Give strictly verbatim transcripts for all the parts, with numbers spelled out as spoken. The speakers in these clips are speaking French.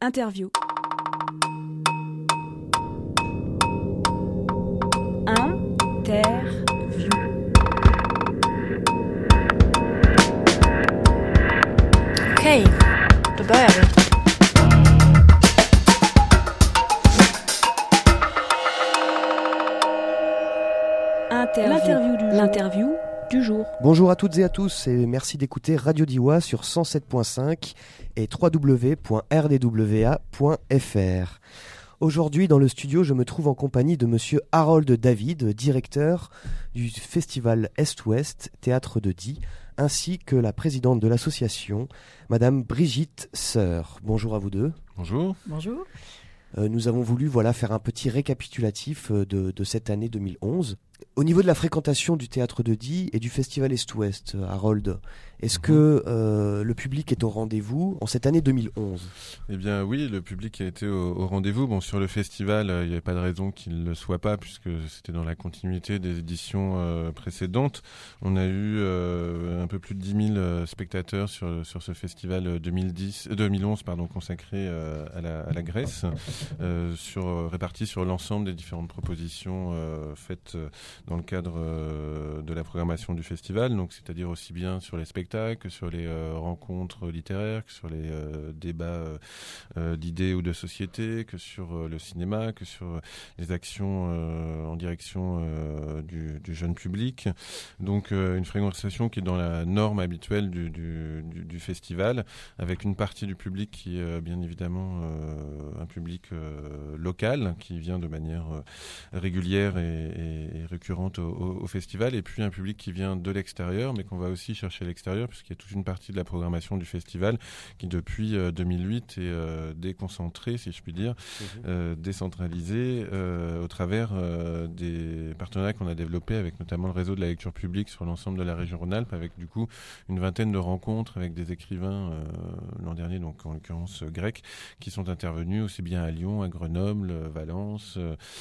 Interview. Interview. Okej, då börjar vi. L'interview du, L'interview du jour. Bonjour à toutes et à tous et merci d'écouter Radio Diois sur cent sept point cinq et w w w point r d w a point f r. Aujourd'hui, dans le studio, je me trouve en compagnie de monsieur Harold David, directeur du festival Est-Ouest, Théâtre de Die, ainsi que la présidente de l'association, madame Brigitte Sœur. Bonjour à vous deux. Bonjour. Bonjour. Euh, nous avons voulu voilà, faire un petit récapitulatif de, de cette année deux mille onze. Au niveau de la fréquentation du Théâtre de Die et du festival Est-Ouest, Harold, est-ce mmh. que euh, le public est au rendez-vous en cette année deux mille onze ? Eh bien oui, le public a été au, au rendez-vous. Bon, sur le festival, il euh, n'y avait pas de raison qu'il ne le soit pas, puisque c'était dans la continuité des éditions euh, précédentes. On a eu euh, un peu plus de dix mille euh, spectateurs sur, sur ce festival deux mille dix, euh, deux mille onze pardon, consacré euh, à, la, à la Grèce, euh, sur, euh, répartis sur l'ensemble des différentes propositions euh, faites euh, dans le cadre euh, de la programmation du festival, donc c'est-à-dire aussi bien sur les spectacles que sur les euh, rencontres littéraires, que sur les euh, débats euh, euh, d'idées ou de société, que sur euh, le cinéma, que sur les actions euh, en direction euh, du, du jeune public. Donc euh, une fréquentation qui est dans la norme habituelle du, du, du, du festival, avec une partie du public qui est euh, bien évidemment euh, un public euh, local, qui vient de manière euh, régulière et, et, et récurrente Au, au, au festival, et puis un public qui vient de l'extérieur, mais qu'on va aussi chercher à l'extérieur, puisqu'il y a toute une partie de la programmation du festival qui, depuis euh, deux mille huit, est euh, déconcentrée, si je puis dire, mmh. euh, décentralisée euh, au travers euh, des partenariats qu'on a développés avec notamment le réseau de la lecture publique sur l'ensemble de la région Rhône-Alpes, avec du coup une vingtaine de rencontres avec des écrivains euh, l'an dernier, donc en l'occurrence euh, grecs, qui sont intervenus aussi bien à Lyon, à Grenoble, Valence,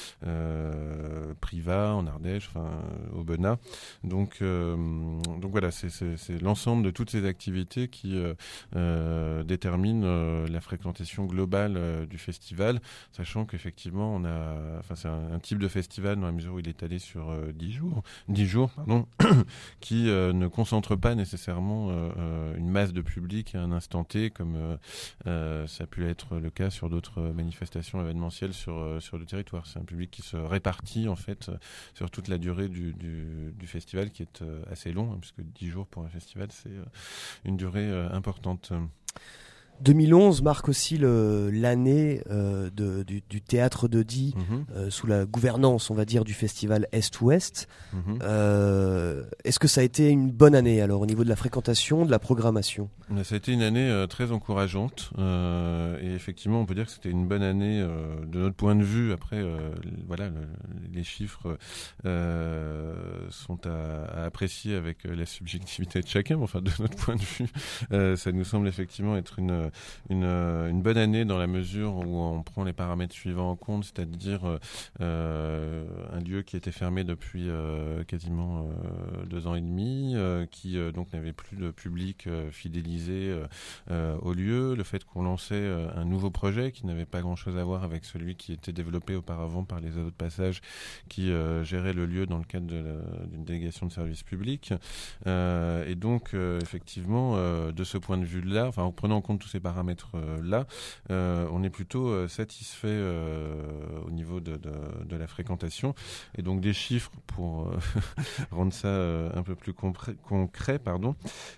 euh, Privas, en Ardèche, enfin au Benat. Donc, euh, donc voilà, c'est, c'est, c'est l'ensemble de toutes ces activités qui euh, euh, déterminent euh, la fréquentation globale euh, du festival, sachant qu'effectivement, on a, enfin c'est un, un type de festival dans la mesure où il est allé sur euh, dix jours, dix jours, pardon, qui euh, ne concentre pas nécessairement euh, une masse de public à un instant T, comme euh, euh, ça a pu être le cas sur d'autres manifestations événementielles sur euh, sur le territoire. C'est un public qui se répartit en fait sur toute la durée du, du, du festival, qui est euh, assez long, hein, puisque dix jours pour un festival, c'est euh, une durée euh, importante. deux mille onze marque aussi le, l'année euh, de, du, du Théâtre de Die, mmh. euh, sous la gouvernance, on va dire, du festival Est-Ouest. Mmh. Euh, est-ce que ça a été une bonne année, alors, au niveau de la fréquentation, de la programmation ? Ça a été une année euh, très encourageante, euh, et effectivement, on peut dire que c'était une bonne année euh, de notre point de vue. Après, euh, voilà, le, les chiffres euh, sont à, à apprécier avec la subjectivité de chacun, mais enfin, de notre point de vue, euh, ça nous semble effectivement être une Une, une bonne année dans la mesure où on prend les paramètres suivants en compte, c'est-à-dire euh, un lieu qui était fermé depuis euh, quasiment euh, deux ans et demi, euh, qui euh, donc n'avait plus de public euh, fidélisé euh, au lieu, le fait qu'on lançait euh, un nouveau projet qui n'avait pas grand-chose à voir avec celui qui était développé auparavant par les autres passages qui euh, géraient le lieu dans le cadre de la, d'une délégation de service public. Euh, et donc euh, effectivement, euh, de ce point de vue-là, enfin en prenant en compte tous ces paramètres-là, euh, on est plutôt euh, satisfait euh, au niveau de, de, de la fréquentation. Et donc des chiffres pour euh, rendre ça euh, un peu plus concret, concret pardon.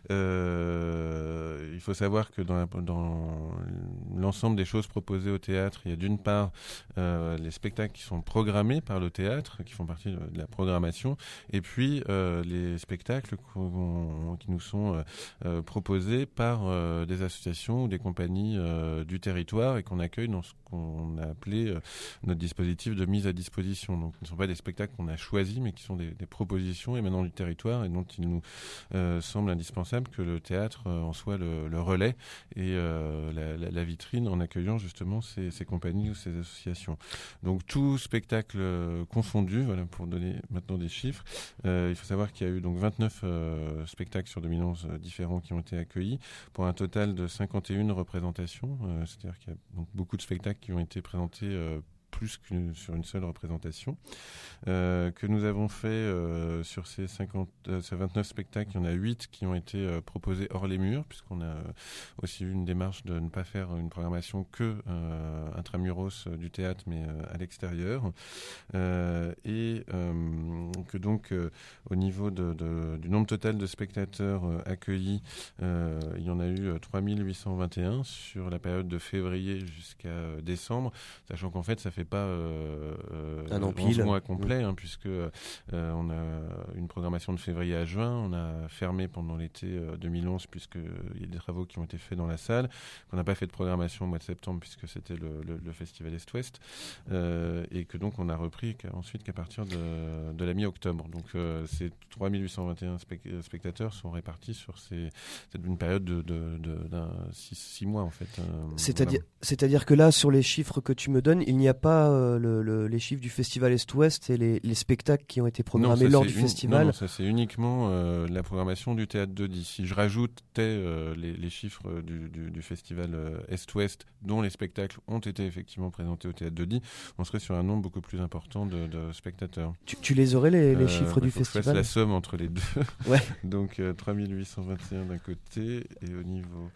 Euh, il faut savoir que dans, la, dans l'ensemble des choses proposées au théâtre, il y a d'une part euh, les spectacles qui sont programmés par le théâtre, qui font partie de, de la programmation, et puis euh, les spectacles qui nous sont euh, proposés par euh, des associations ou des compagnies euh, du territoire, et qu'on accueille dans ce qu'on a appelé euh, notre dispositif de mise à disposition. Donc, ce ne sont pas des spectacles qu'on a choisis, mais qui sont des, des propositions émanant du territoire, et dont il nous euh, semble indispensable que le théâtre euh, en soit le, le relais et euh, la, la, la vitrine, en accueillant justement ces, ces compagnies ou ces associations. Donc, tout spectacle euh, confondu, voilà, pour donner maintenant des chiffres, euh, il faut savoir qu'il y a eu donc vingt-neuf euh, spectacles sur deux mille onze euh, différents qui ont été accueillis, pour un total de cinquante et et une représentations, euh, c'est-à-dire qu'il y a donc beaucoup de spectacles qui ont été présentés euh, plus que sur une seule représentation, euh, que nous avons fait euh, sur ces, cinquante, euh, ces vingt-neuf spectacles, il y en a huit qui ont été euh, proposés hors les murs, puisqu'on a aussi eu une démarche de ne pas faire une programmation que euh, intramuros euh, du théâtre, mais euh, à l'extérieur, euh, et euh, que donc euh, au niveau de, de, du nombre total de spectateurs euh, accueillis, euh, il y en a eu euh, trois mille huit cent vingt et un sur la période de février jusqu'à euh, décembre, sachant qu'en fait ça fait pas euh, un an onze pile. mois complet, hein, puisque euh, on a une programmation de février à juin, on a fermé pendant l'été euh, deux mille onze puisqu'il y a des travaux qui ont été faits dans la salle, qu'on n'a pas fait de programmation au mois de septembre puisque c'était le, le, le festival Est-Ouest, euh, et que donc on a repris qu'à, ensuite qu'à partir de, de la mi-octobre. Donc euh, ces trois mille huit cent vingt et un spect- spectateurs sont répartis sur ces, c'est une période de, de, de d'un six, six mois en fait. Euh, c'est-à-dire, voilà. c'est-à-dire que là, sur les chiffres que tu me donnes, il n'y a pas euh, le, le, les chiffres du festival Est-Ouest et les, les spectacles qui ont été programmés non, lors du une... festival. Non, non, ça c'est uniquement euh, la programmation du Théâtre de Die. Si je rajoutais euh, les, les chiffres du, du, du festival euh, Est-Ouest, dont les spectacles ont été effectivement présentés au Théâtre de Die, on serait sur un nombre beaucoup plus important de, de spectateurs. Tu, tu les aurais les, les euh, chiffres bah, du faut que festival? je fasse la somme entre les deux. Ouais. Donc euh, trois mille huit cent vingt et un d'un côté, et au niveau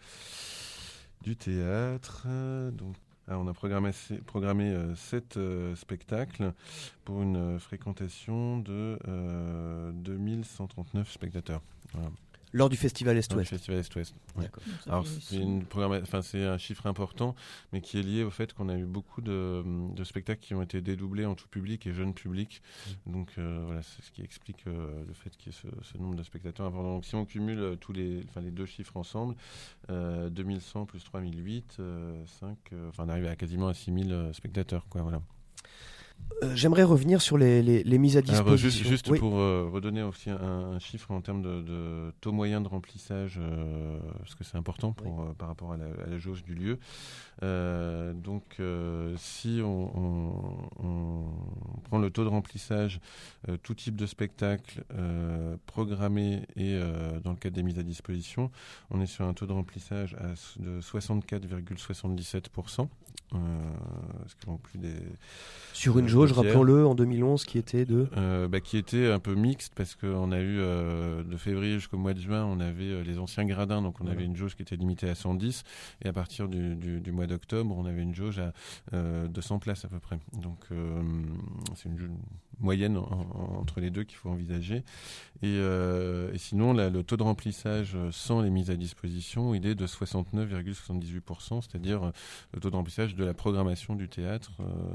du théâtre, euh, donc ah, on a programmé, programmé euh, sept euh, spectacles pour une euh, fréquentation de euh, deux mille cent trente-neuf spectateurs. Voilà. Lors du festival Lors du Est-Ouest. festival Est-Ouest. Ouais. D'accord. Alors c'est, une programma- enfin, c'est un chiffre important, mais qui est lié au fait qu'on a eu beaucoup de, de spectacles qui ont été dédoublés en tout public et jeune public. Mmh. Donc euh, voilà, c'est ce qui explique euh, le fait qu'il y ait ce, ce nombre de spectateurs important. Donc si on cumule euh, tous les, enfin, les deux chiffres ensemble, euh, deux mille cent plus trois mille huit, euh, cinq, euh, enfin on arrive à quasiment à six mille euh, spectateurs, quoi, voilà. Euh, j'aimerais revenir sur les, les, les mises à disposition. Alors, juste juste oui. pour euh, redonner aussi un, un chiffre en termes de, de taux moyen de remplissage, euh, parce que c'est important pour, oui. euh, par rapport à la, à la jauge du lieu. Euh, donc, euh, si on, on, on prend le taux de remplissage, euh, tout type de spectacle euh, programmé et euh, dans le cadre des mises à disposition, on est sur un taux de remplissage à, de soixante-quatre virgule soixante-dix-sept pour cent. Euh, ce qui plus des, sur une jauge, rappelons-le, en deux mille onze, qui était de euh, bah, qui était un peu mixte, parce qu'on a eu euh, de février jusqu'au mois de juin, on avait euh, les anciens gradins, donc on ouais. avait une jauge qui était limitée à cent dix, et à partir du, du, du mois d'octobre, on avait une jauge à euh, deux cents places à peu près. Donc euh, c'est une jauge moyenne en, en, entre les deux qu'il faut envisager. Et, euh, et sinon, là, le taux de remplissage sans les mises à disposition, il est de soixante-neuf virgule soixante-dix-huit pour cent, c'est-à-dire euh, le taux de remplissage de la programmation du théâtre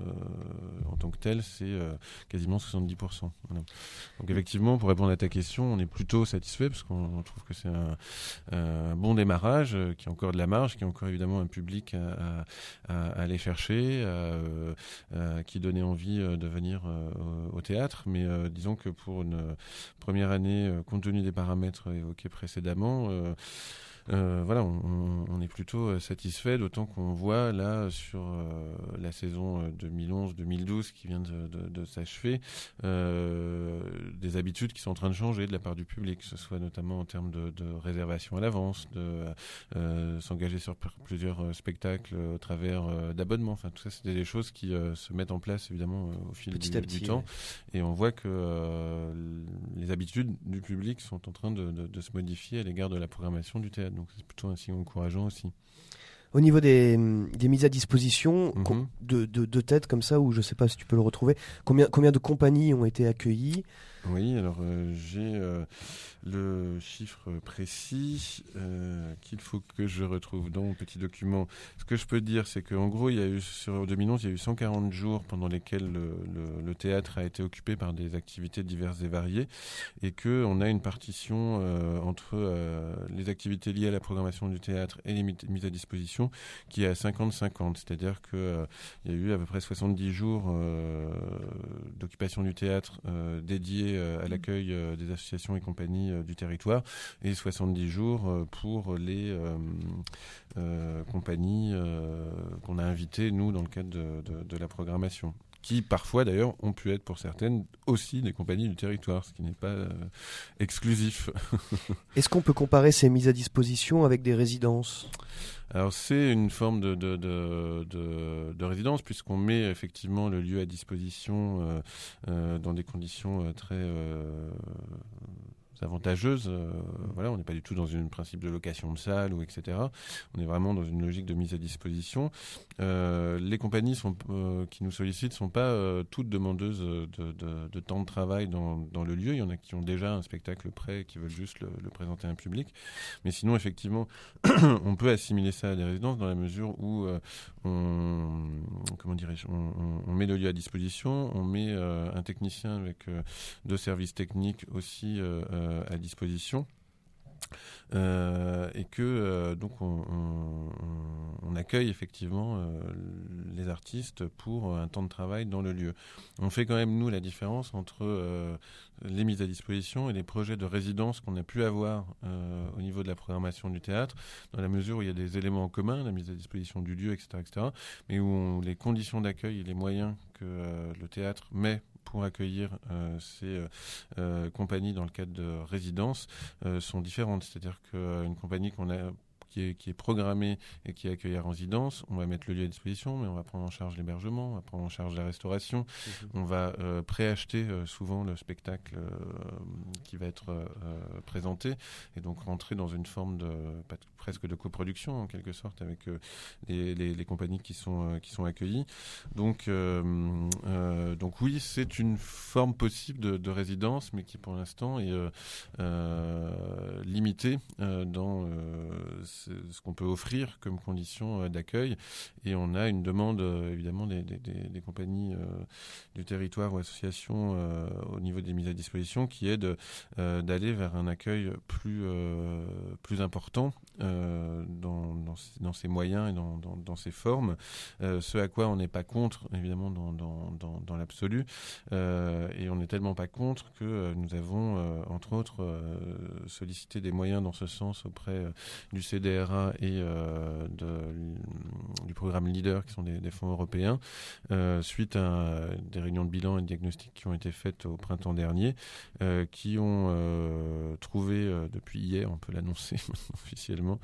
euh, en tant que tel, c'est euh, quasiment soixante-dix pour cent. Voilà. Donc effectivement, pour répondre à ta question, on est plutôt satisfait parce qu'on trouve que c'est un, un bon démarrage, euh, qui a encore de la marge, qui a encore évidemment un public à, à, à aller chercher, à, euh, à, qui donnait envie euh, de venir euh, au théâtre. Mais euh, disons que pour une première année, euh, compte tenu des paramètres évoqués précédemment, euh, Euh, voilà, on, on est plutôt euh, satisfait, d'autant qu'on voit là sur euh, la saison euh, deux mille onze deux mille douze qui vient de, de, de s'achever, euh, des habitudes qui sont en train de changer de la part du public, que ce soit notamment en termes de, de réservation à l'avance, de euh, s'engager sur p- plusieurs euh, spectacles au travers euh, d'abonnements. Enfin, tout ça, c'est des choses qui euh, se mettent en place évidemment euh, au fil petit du, à petit, du temps, ouais. Et on voit que euh, les habitudes du public sont en train de, de, de se modifier à l'égard de la programmation du théâtre. Donc c'est plutôt un signe encourageant aussi. Au niveau des, des mises à disposition, mm-hmm. de, de, de tête comme ça, ou je ne sais pas si tu peux le retrouver, combien, combien de compagnies ont été accueillies ? Oui, alors euh, j'ai euh, le chiffre précis euh, qu'il faut que je retrouve dans mon petit document. Ce que je peux dire, c'est qu'en gros, il y a eu, sur deux mille onze, il y a eu cent quarante jours pendant lesquels le, le, le théâtre a été occupé par des activités diverses et variées, et qu'on a une partition euh, entre euh, les activités liées à la programmation du théâtre et les mises à disposition qui est à cinquante cinquante, c'est-à-dire qu'il euh, y a eu à peu près soixante-dix jours euh, d'occupation du théâtre euh, dédiés à l'accueil euh, des associations et compagnies euh, du territoire, et soixante-dix jours euh, pour les euh, euh, compagnies euh, qu'on a invitées, nous, dans le cadre de, de, de la programmation. qui parfois d'ailleurs ont pu être pour certaines aussi des compagnies du territoire, ce qui n'est pas euh, exclusif. Est-ce qu'on peut comparer ces mises à disposition avec des résidences ? Alors c'est une forme de, de, de, de, de résidence, puisqu'on met effectivement le lieu à disposition euh, euh, dans des conditions euh, très euh, avantageuses. Euh, voilà, on n'est pas du tout dans un principe de location de salle ou et cetera. On est vraiment dans une logique de mise à disposition. Euh, les compagnies sont, euh, qui nous sollicitent ne sont pas euh, toutes demandeuses de, de, de temps de travail dans, dans le lieu. Il y en a qui ont déjà un spectacle prêt et qui veulent juste le, le présenter à un public. Mais sinon, effectivement, on peut assimiler ça à des résidences dans la mesure où euh, on, comment dirais-je, on, on, on met le lieu à disposition, on met euh, un technicien avec euh, deux services techniques aussi euh, euh, à disposition. Euh, et que euh, donc on, on, on accueille effectivement euh, les artistes pour un temps de travail dans le lieu. On fait quand même nous la différence entre euh, les mises à disposition et les projets de résidence qu'on a pu avoir euh, au niveau de la programmation du théâtre, dans la mesure où il y a des éléments en commun, la mise à disposition du lieu, et cetera, et cetera, mais où on, les conditions d'accueil et les moyens que euh, le théâtre met pour accueillir euh, ces euh, euh, compagnies dans le cadre de résidences euh, sont différentes. C'est-à-dire qu'une compagnie qu'on a Qui est, qui est programmée et qui est accueillie en résidence, on va mettre le lieu à disposition, mais on va prendre en charge l'hébergement, on va prendre en charge la restauration, mmh. on va euh, préacheter euh, souvent le spectacle euh, qui va être euh, présenté, et donc rentrer dans une forme de pas, presque de coproduction en quelque sorte avec euh, les, les, les compagnies qui sont, euh, qui sont accueillies. Donc, euh, euh, donc oui, c'est une forme possible de, de résidence, mais qui pour l'instant est euh, euh, limitée euh, dans euh, ce qu'on peut offrir comme condition d'accueil, et on a une demande euh, évidemment des, des, des, des compagnies euh, du territoire ou associations euh, au niveau des mises à disposition qui est de, euh, d'aller vers un accueil plus, euh, plus important euh, dans, dans, dans ses moyens et dans, dans, dans ses formes, euh, ce à quoi on n'est pas contre évidemment dans, dans, dans, dans l'absolu, euh, et on n'est tellement pas contre que euh, nous avons euh, entre autres euh, sollicité des moyens dans ce sens auprès euh, du C D R A et euh, de, du programme Leader, qui sont des, des fonds européens, euh, suite à des réunions de bilan et de diagnostic qui ont été faites au printemps dernier, euh, qui ont euh, trouvé, euh, depuis hier, on peut l'annoncer officiellement,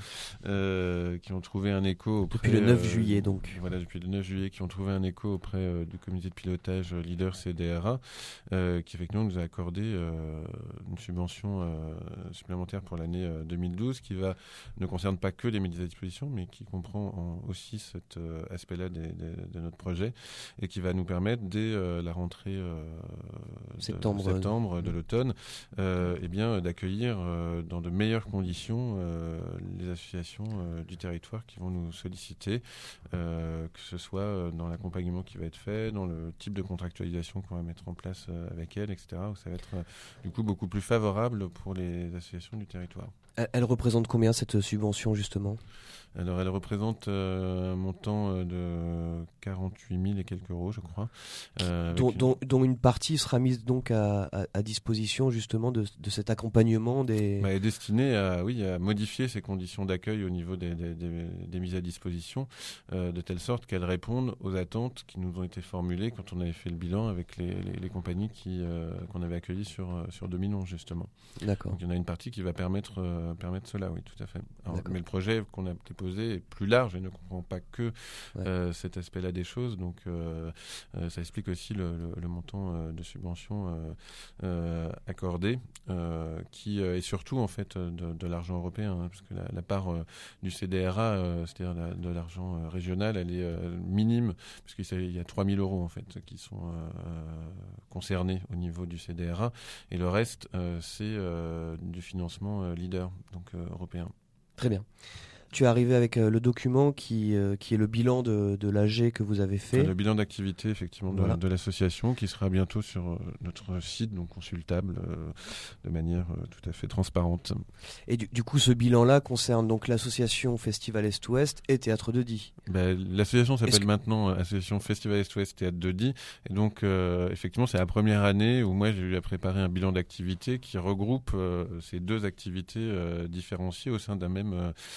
euh, qui ont trouvé un écho auprès... Depuis le neuf euh, juillet, donc. Voilà, depuis le neuf juillet, qui ont trouvé un écho auprès euh, du comité de pilotage Leader C D R A, euh, qui effectivement nous a accordé euh, une subvention euh, supplémentaire pour l'année euh, deux mille douze, qui va ne concerne pas que les mises à disposition, mais qui comprend en, aussi cet euh, aspect-là des, des, de notre projet, et qui va nous permettre, dès euh, la rentrée euh, septembre, de, septembre, de l'automne, euh, eh bien, d'accueillir euh, dans de meilleures conditions euh, les associations euh, du territoire qui vont nous solliciter, euh, que ce soit dans l'accompagnement qui va être fait, dans le type de contractualisation qu'on va mettre en place euh, avec elles, et cetera, où ça va être euh, du coup beaucoup plus favorable pour les associations du territoire. Elle, elle représente combien cette subvention justement ? Alors, elle représente euh, un montant euh, de quarante-huit mille et quelques euros, je crois. Euh, dont, une... dont, dont une partie sera mise donc à, à, à disposition justement de, de cet accompagnement des... Bah, est destinée à, oui, à modifier ces conditions d'accueil au niveau des, des, des, des mises à disposition, euh, de telle sorte qu'elles répondent aux attentes qui nous ont été formulées quand on avait fait le bilan avec les, les, les compagnies qui, euh, qu'on avait accueillies sur, sur deux mille onze, justement. D'accord. Donc, il y en a une partie qui va permettre, euh, permettre cela, oui, tout à fait. Alors, mais le projet qu'on a déposé est plus large et ne comprend pas que ouais. euh, cet aspect-là des choses. Donc, euh, euh, ça explique aussi le, le, le montant euh, de subvention euh, euh, accordé, euh, qui euh, est surtout en fait de, de l'argent européen, hein, parce que la, la part euh, du C D R A, euh, c'est-à-dire la, de l'argent euh, régional, elle est euh, minime, puisqu'il y a trois mille euros en fait qui sont euh, concernés au niveau du C D R A, et le reste, euh, c'est euh, du financement euh, Leader, donc euh, européen. Très bien. Tu es arrivé avec euh, le document qui, euh, qui est le bilan de, de l'A G que vous avez fait. Le bilan d'activité, effectivement, de, voilà. de l'association, qui sera bientôt sur euh, notre site, donc consultable euh, de manière euh, tout à fait transparente. Et du, du coup, ce bilan-là concerne donc l'association Festival Est-Ouest et Théâtre de Die. Ben, l'association s'appelle que... maintenant euh, Association Festival Est-Ouest Théâtre de Die. Et donc, euh, effectivement, c'est la première année où moi, j'ai eu à préparer un bilan d'activité qui regroupe euh, ces deux activités euh, différenciées au sein d'un même, euh, d'un même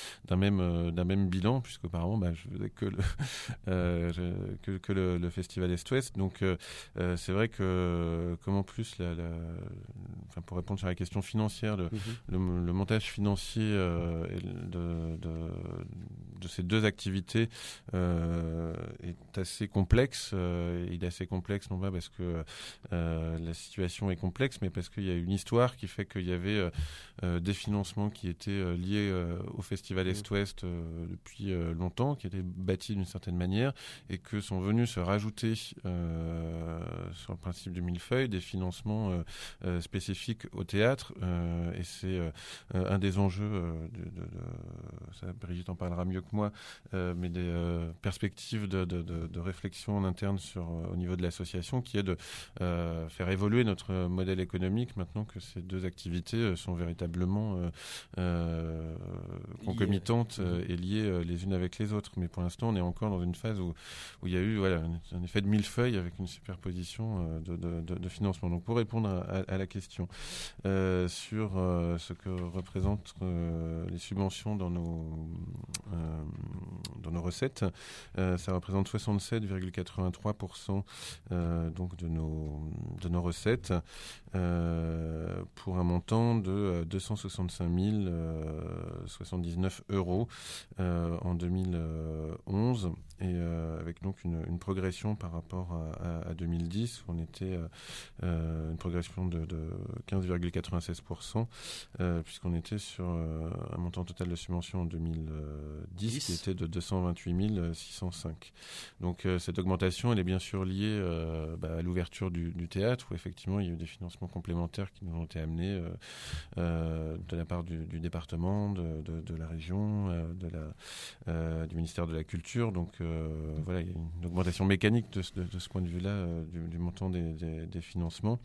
même euh, d'un même bilan, puisqu'auparavant bah, je faisais que le euh, je, que, que le, le festival Est-Ouest. Donc euh, euh, c'est vrai que comme en plus la, la, enfin, pour répondre sur la question financière, le, mm-hmm. le, le montage financier euh, de, de, de ces deux activités euh, est assez complexe. Euh, il est assez complexe non pas parce que euh, la situation est complexe, mais parce qu'il y a une histoire qui fait qu'il y avait euh, des financements qui étaient euh, liés euh, au festival Est-Ouest euh, depuis euh, longtemps, qui étaient bâtis d'une certaine manière, et que sont venus se rajouter euh, sur le principe du millefeuille des financements euh, euh, spécifiques au théâtre. Euh, et c'est euh, un des enjeux, euh, de, de, de, ça, Brigitte en parlera mieux que moi, euh, mais des euh, perspectives de, de, de, de réflexion en interne sur, euh, au niveau de l'association, qui est de euh, faire évoluer notre modèle économique maintenant que ces deux activités euh, sont véritablement euh, euh, concomitantes euh, et liées euh, les unes avec les autres. Mais pour l'instant, on est encore dans une phase où, où il y a eu voilà, un, un effet de millefeuille avec une superposition euh, de, de, de, de financement. Donc pour répondre à, à, à la question euh, sur euh, ce que représentent euh, les subventions dans nos, euh, dans nos recettes, euh, ça représente soixante-sept virgule quatre-vingt-trois pour cent euh, donc de nos, de nos recettes euh, pour un montant de deux cent soixante-cinq mille soixante-dix-neuf euros euh, en deux mille onze, et euh, avec donc une, une progression par rapport à, à, à deux mille dix où on était euh, une progression de, de quinze virgule quatre-vingt-seize pour cent euh, puisqu'on était sur euh, un montant total de subvention en deux mille dix dix qui était de deux cent vingt-huit mille six cent cinq. Donc euh, cette augmentation elle est bien sûr liée euh, bah, à l'ouverture du, du théâtre, où effectivement il y a eu des financements complémentaires qui nous ont été amenés euh, euh, de la part du, du département, de, de, de la région, euh, de la, euh, du ministère de la Culture. Donc euh, voilà, il y a une augmentation mécanique de, de, de ce point de vue-là euh, du, du montant des, des, des financements,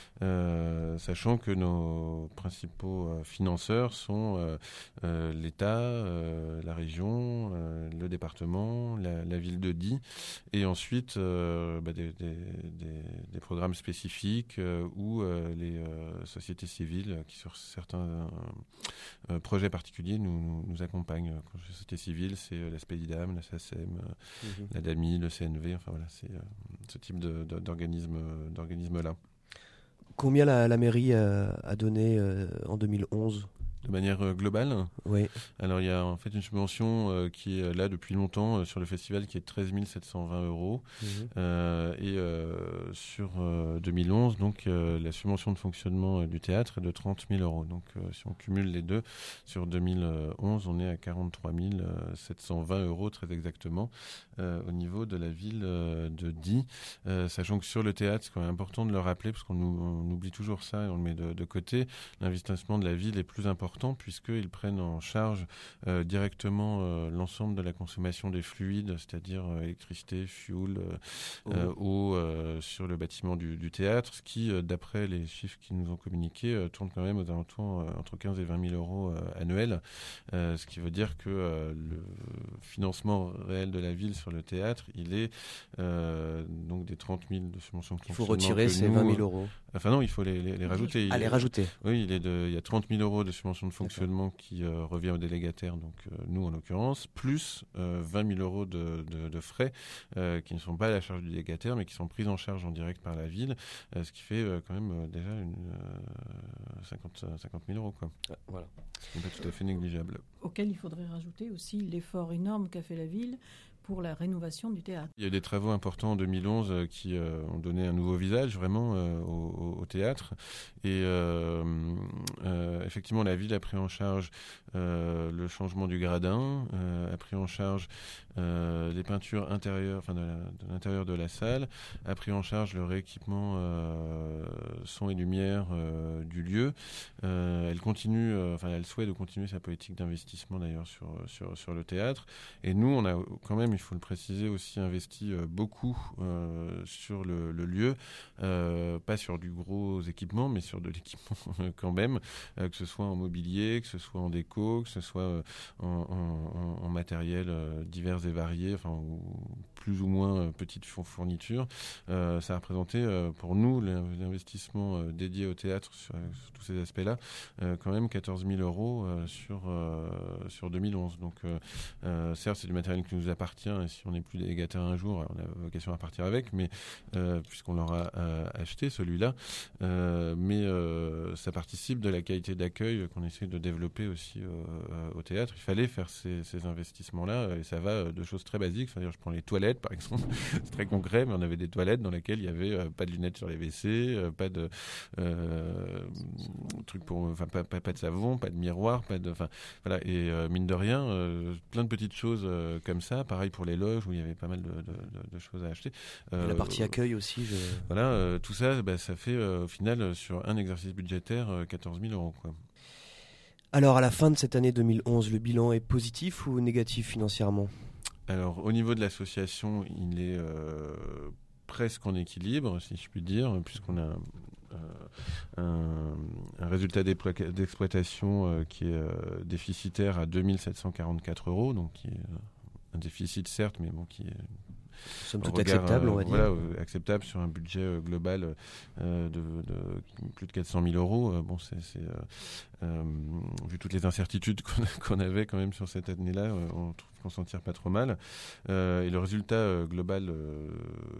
euh, sachant que nos principaux euh, financeurs sont euh, euh, l'État, euh, la région, euh, le département, la, la ville de Die, et ensuite euh, bah, des, des, des, des programmes spécifiques euh, ou euh, les euh, sociétés civiles qui sur certains euh, projets particuliers nous, nous, nous accompagnent. Quand je dis société civile, c'est euh, la SPEDIDAM, la SACEM, euh, mmh. la D A M I, le C N V, enfin voilà, c'est euh, ce type de, de, d'organisme, d'organisme-là. Combien la, la mairie a, a donné euh, en deux mille onze ? De manière euh, globale ? Oui. Alors il y a en fait une subvention euh, qui est là depuis longtemps euh, sur le festival, qui est de treize mille sept cent vingt euros. Mmh. Euh, et euh, sur euh, deux mille onze, donc euh, la subvention de fonctionnement euh, du théâtre est de trente mille euros. Donc euh, si on cumule les deux, sur deux mille onze, on est à quarante-trois mille sept cent vingt euros très exactement euh, au niveau de la ville euh, de Die. Euh, sachant que sur le théâtre, c'est quand même important de le rappeler, parce qu'on nous, on oublie toujours ça et on le met de, de côté, l'investissement de la ville est plus important, puisqu'ils prennent en charge euh, directement euh, l'ensemble de la consommation des fluides, c'est-à-dire euh, électricité, fuel, euh, oh. euh, eau euh, sur le bâtiment du, du théâtre, ce qui, euh, d'après les chiffres qu'ils nous ont communiqués, euh, tourne quand même aux alentours euh, entre quinze et vingt mille euros euh, annuels, euh, ce qui veut dire que euh, le financement réel de la ville sur le théâtre, il est euh, donc des trente mille de subventions de fonctionnement. Il faut retirer ces nous, vingt mille euros. Enfin non, il faut les, les, les rajouter. Ah, les rajouter. Oui, il, est de, il y a trente mille euros de subventions de fonctionnement D'accord. qui euh, revient aux délégataires, donc euh, nous en l'occurrence, plus euh, vingt mille euros de, de, de frais euh, qui ne sont pas à la charge du délégataire, mais qui sont pris en charge en direct par la ville, euh, ce qui fait euh, quand même euh, déjà une, euh, cinquante mille euros. Quoi. Ah, voilà. Ce n'est pas tout à fait négligeable. Auquel il faudrait rajouter aussi l'effort énorme qu'a fait la ville pour la rénovation du théâtre. Il y a eu des travaux importants en deux mille onze euh, qui euh, ont donné un nouveau visage vraiment euh, au, au théâtre. Et euh, euh, effectivement, la ville a pris en charge euh, le changement du gradin, euh, a pris en charge euh, les peintures intérieures, enfin de, la, de l'intérieur de la salle, a pris en charge le rééquipement euh, son et lumière euh, du lieu. Euh, elle continue, euh, enfin elle souhaite de continuer sa politique d'investissement d'ailleurs sur sur sur le théâtre. Et nous, on a quand même il faut le préciser, aussi investi euh, beaucoup euh, sur le, le lieu, euh, pas sur du gros équipement, mais sur de l'équipement quand même, euh, que ce soit en mobilier, que ce soit en déco, que ce soit euh, en, en, en matériel euh, divers et variés, enfin ou plus ou moins euh, petites fournitures. Euh, ça a représenté euh, pour nous l'investissement euh, dédié au théâtre sur, sur tous ces aspects-là, euh, quand même quatorze mille euros euh, sur, euh, sur deux mille onze. Donc euh, euh, certes, c'est du matériel qui nous appartient, et si on n'est plus délégataire un jour, on a vocation à partir avec, mais euh, puisqu'on l'aura euh, acheté celui-là, euh, mais euh, ça participe de la qualité d'accueil qu'on essaie de développer aussi euh, au théâtre. Il fallait faire ces, ces investissements-là, et ça va de choses très basiques. C'est-à-dire, je prends les toilettes, par exemple, c'est très concret, mais on avait des toilettes dans lesquelles il y avait euh, pas de lunettes sur les W C, euh, pas de euh, truc pour, enfin pas, pas, pas de savon, pas de miroir, pas de, enfin voilà. Et euh, mine de rien, euh, plein de petites choses euh, comme ça. Pareil pour les loges où il y avait pas mal de, de, de, de choses à acheter. Euh, et la partie accueil aussi. Je... Voilà, euh, tout ça, bah, ça fait euh, au final sur un exercice budgétaire euh, quatorze mille euros, quoi. Alors, à la fin de cette année deux mille onze, le bilan est positif ou négatif financièrement ? Alors, au niveau de l'association, il est euh, presque en équilibre, si je puis dire, puisqu'on a euh, un, un résultat d'exploitation euh, qui est euh, déficitaire à deux mille sept cent quarante-quatre euros, donc qui est euh, un déficit certes, mais bon, qui est... Somme toute acceptable, on va euh, dire. Voilà, euh, acceptable sur un budget euh, global euh, de, de plus de quatre cent mille euros. Euh, bon, c'est, c'est euh, euh, vu toutes les incertitudes qu'on, qu'on avait quand même sur cette année-là, euh, on trouve qu'on s'en tire pas trop mal. Euh, et le résultat euh, global euh,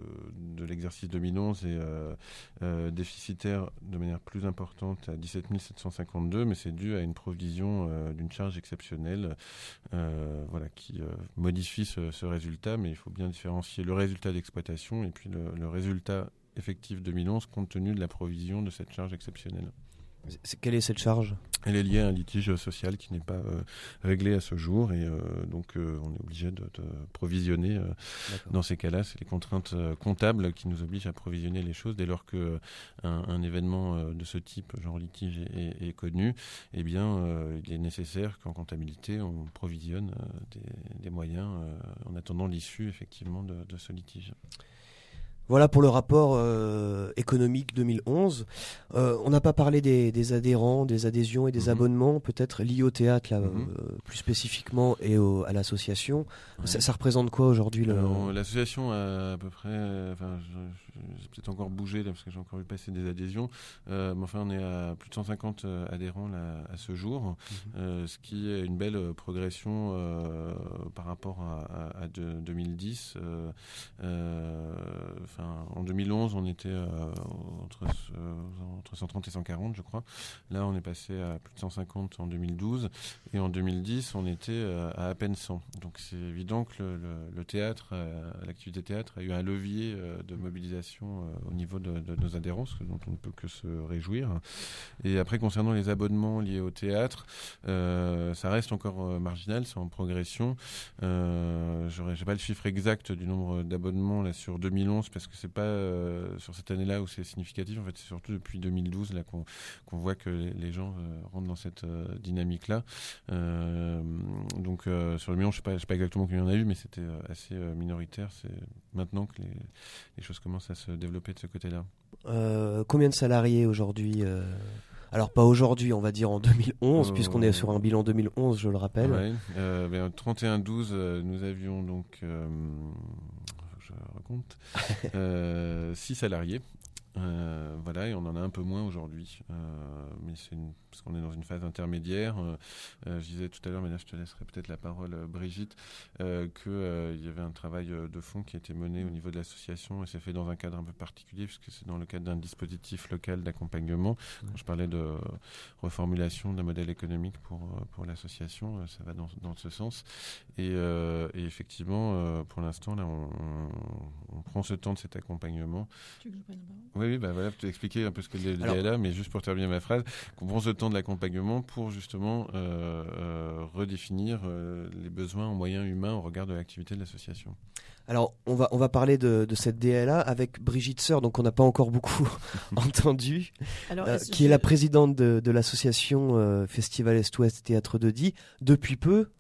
de l'exercice deux mille onze est euh, euh, déficitaire de manière plus importante à dix-sept mille sept cent cinquante-deux, mais c'est dû à une provision euh, d'une charge exceptionnelle, euh, voilà, qui euh, modifie ce, ce résultat, mais il faut bien différencier le résultat d'exploitation et puis le, le résultat effectif deux mille onze compte tenu de la provision de cette charge exceptionnelle. C'est, quelle est cette charge ? Elle est liée à un litige social qui n'est pas euh, réglé à ce jour et euh, donc euh, on est obligé de, de provisionner. Euh, dans ces cas-là, c'est les contraintes euh, comptables qui nous obligent à provisionner les choses dès lors que euh, un, un événement euh, de ce type, genre litige, est, est, est connu. Eh bien, euh, il est nécessaire qu'en comptabilité, on provisionne euh, des, des moyens euh, en attendant l'issue effectivement de, de ce litige. Voilà pour le rapport euh, économique deux mille onze. Euh, on n'a pas parlé des, des adhérents, des adhésions et des mmh. abonnements, peut-être liés au théâtre, là, mmh. euh, plus spécifiquement, et au, à l'association. Ouais. Ça, ça représente quoi aujourd'hui le... Alors, l'association a à peu près, enfin, je, je, j'ai peut-être encore bougé là, parce que j'ai encore vu passer des adhésions, euh, mais enfin on est à plus de cent cinquante adhérents là, à ce jour, mmh. euh, ce qui est une belle progression euh, par rapport à, à, à de, deux mille dix. Euh, euh, En deux mille onze, on était euh, entre, euh, entre cent trente et cent quarante, je crois. Là, on est passé à plus de cent cinquante en deux mille douze. Et en deux mille dix, on était euh, à à peine cent. Donc, c'est évident que le, le, le théâtre, euh, l'activité théâtre a eu un levier euh, de mobilisation euh, au niveau de, de nos adhérents, ce dont on ne peut que se réjouir. Et après, concernant les abonnements liés au théâtre, euh, ça reste encore euh, marginal, c'est en progression. Euh, je n'ai pas le chiffre exact du nombre d'abonnements là, sur deux mille onze, parce que c'est pas euh, sur cette année-là où c'est significatif. En fait, c'est surtout depuis deux mille douze là qu'on, qu'on voit que les, les gens euh, rentrent dans cette euh, dynamique-là. Euh, donc euh, sur le million, je sais pas, je sais pas exactement combien il y en a eu, mais c'était euh, assez euh, minoritaire. C'est maintenant que les, les choses commencent à se développer de ce côté-là. Euh, combien de salariés aujourd'hui euh... Alors pas aujourd'hui, on va dire en deux mille onze, euh, puisqu'on est sur un bilan deux mille onze, je le rappelle. Ouais, euh, ben, trente et un douze, euh, nous avions donc... Euh, je raconte, euh, six salariés. Euh, voilà, et on en a un peu moins aujourd'hui, euh, mais c'est une, parce qu'on est dans une phase intermédiaire. Euh, euh, je disais tout à l'heure, mais là je te laisserai peut-être la parole, euh, Brigitte, euh, qu'il euh, y avait un travail de fond qui a été mené au niveau de l'association, et c'est fait dans un cadre un peu particulier, puisque c'est dans le cadre d'un dispositif local d'accompagnement. Quand je parlais de reformulation d'un modèle économique pour, pour l'association, ça va dans, dans ce sens. Et, euh, et effectivement, euh, pour l'instant, là, on, on, on prend ce temps de cet accompagnement. Tu veux que je prenne la parole ? Oui, oui, bah voilà, je t'ai expliqué un peu ce que le D L A, Alors, mais juste pour terminer ma phrase, qu'on prend ce temps de l'accompagnement pour justement euh, euh, redéfinir euh, les besoins en moyens humains au regard de l'activité de l'association. Alors, on va, on va parler de, de cette D L A avec Brigitte Sœur, donc on n'a pas encore beaucoup entendu, Alors, euh, est-ce qui que... est la présidente de, de l'association euh, Festival Est-Ouest Théâtre de Die, depuis peu,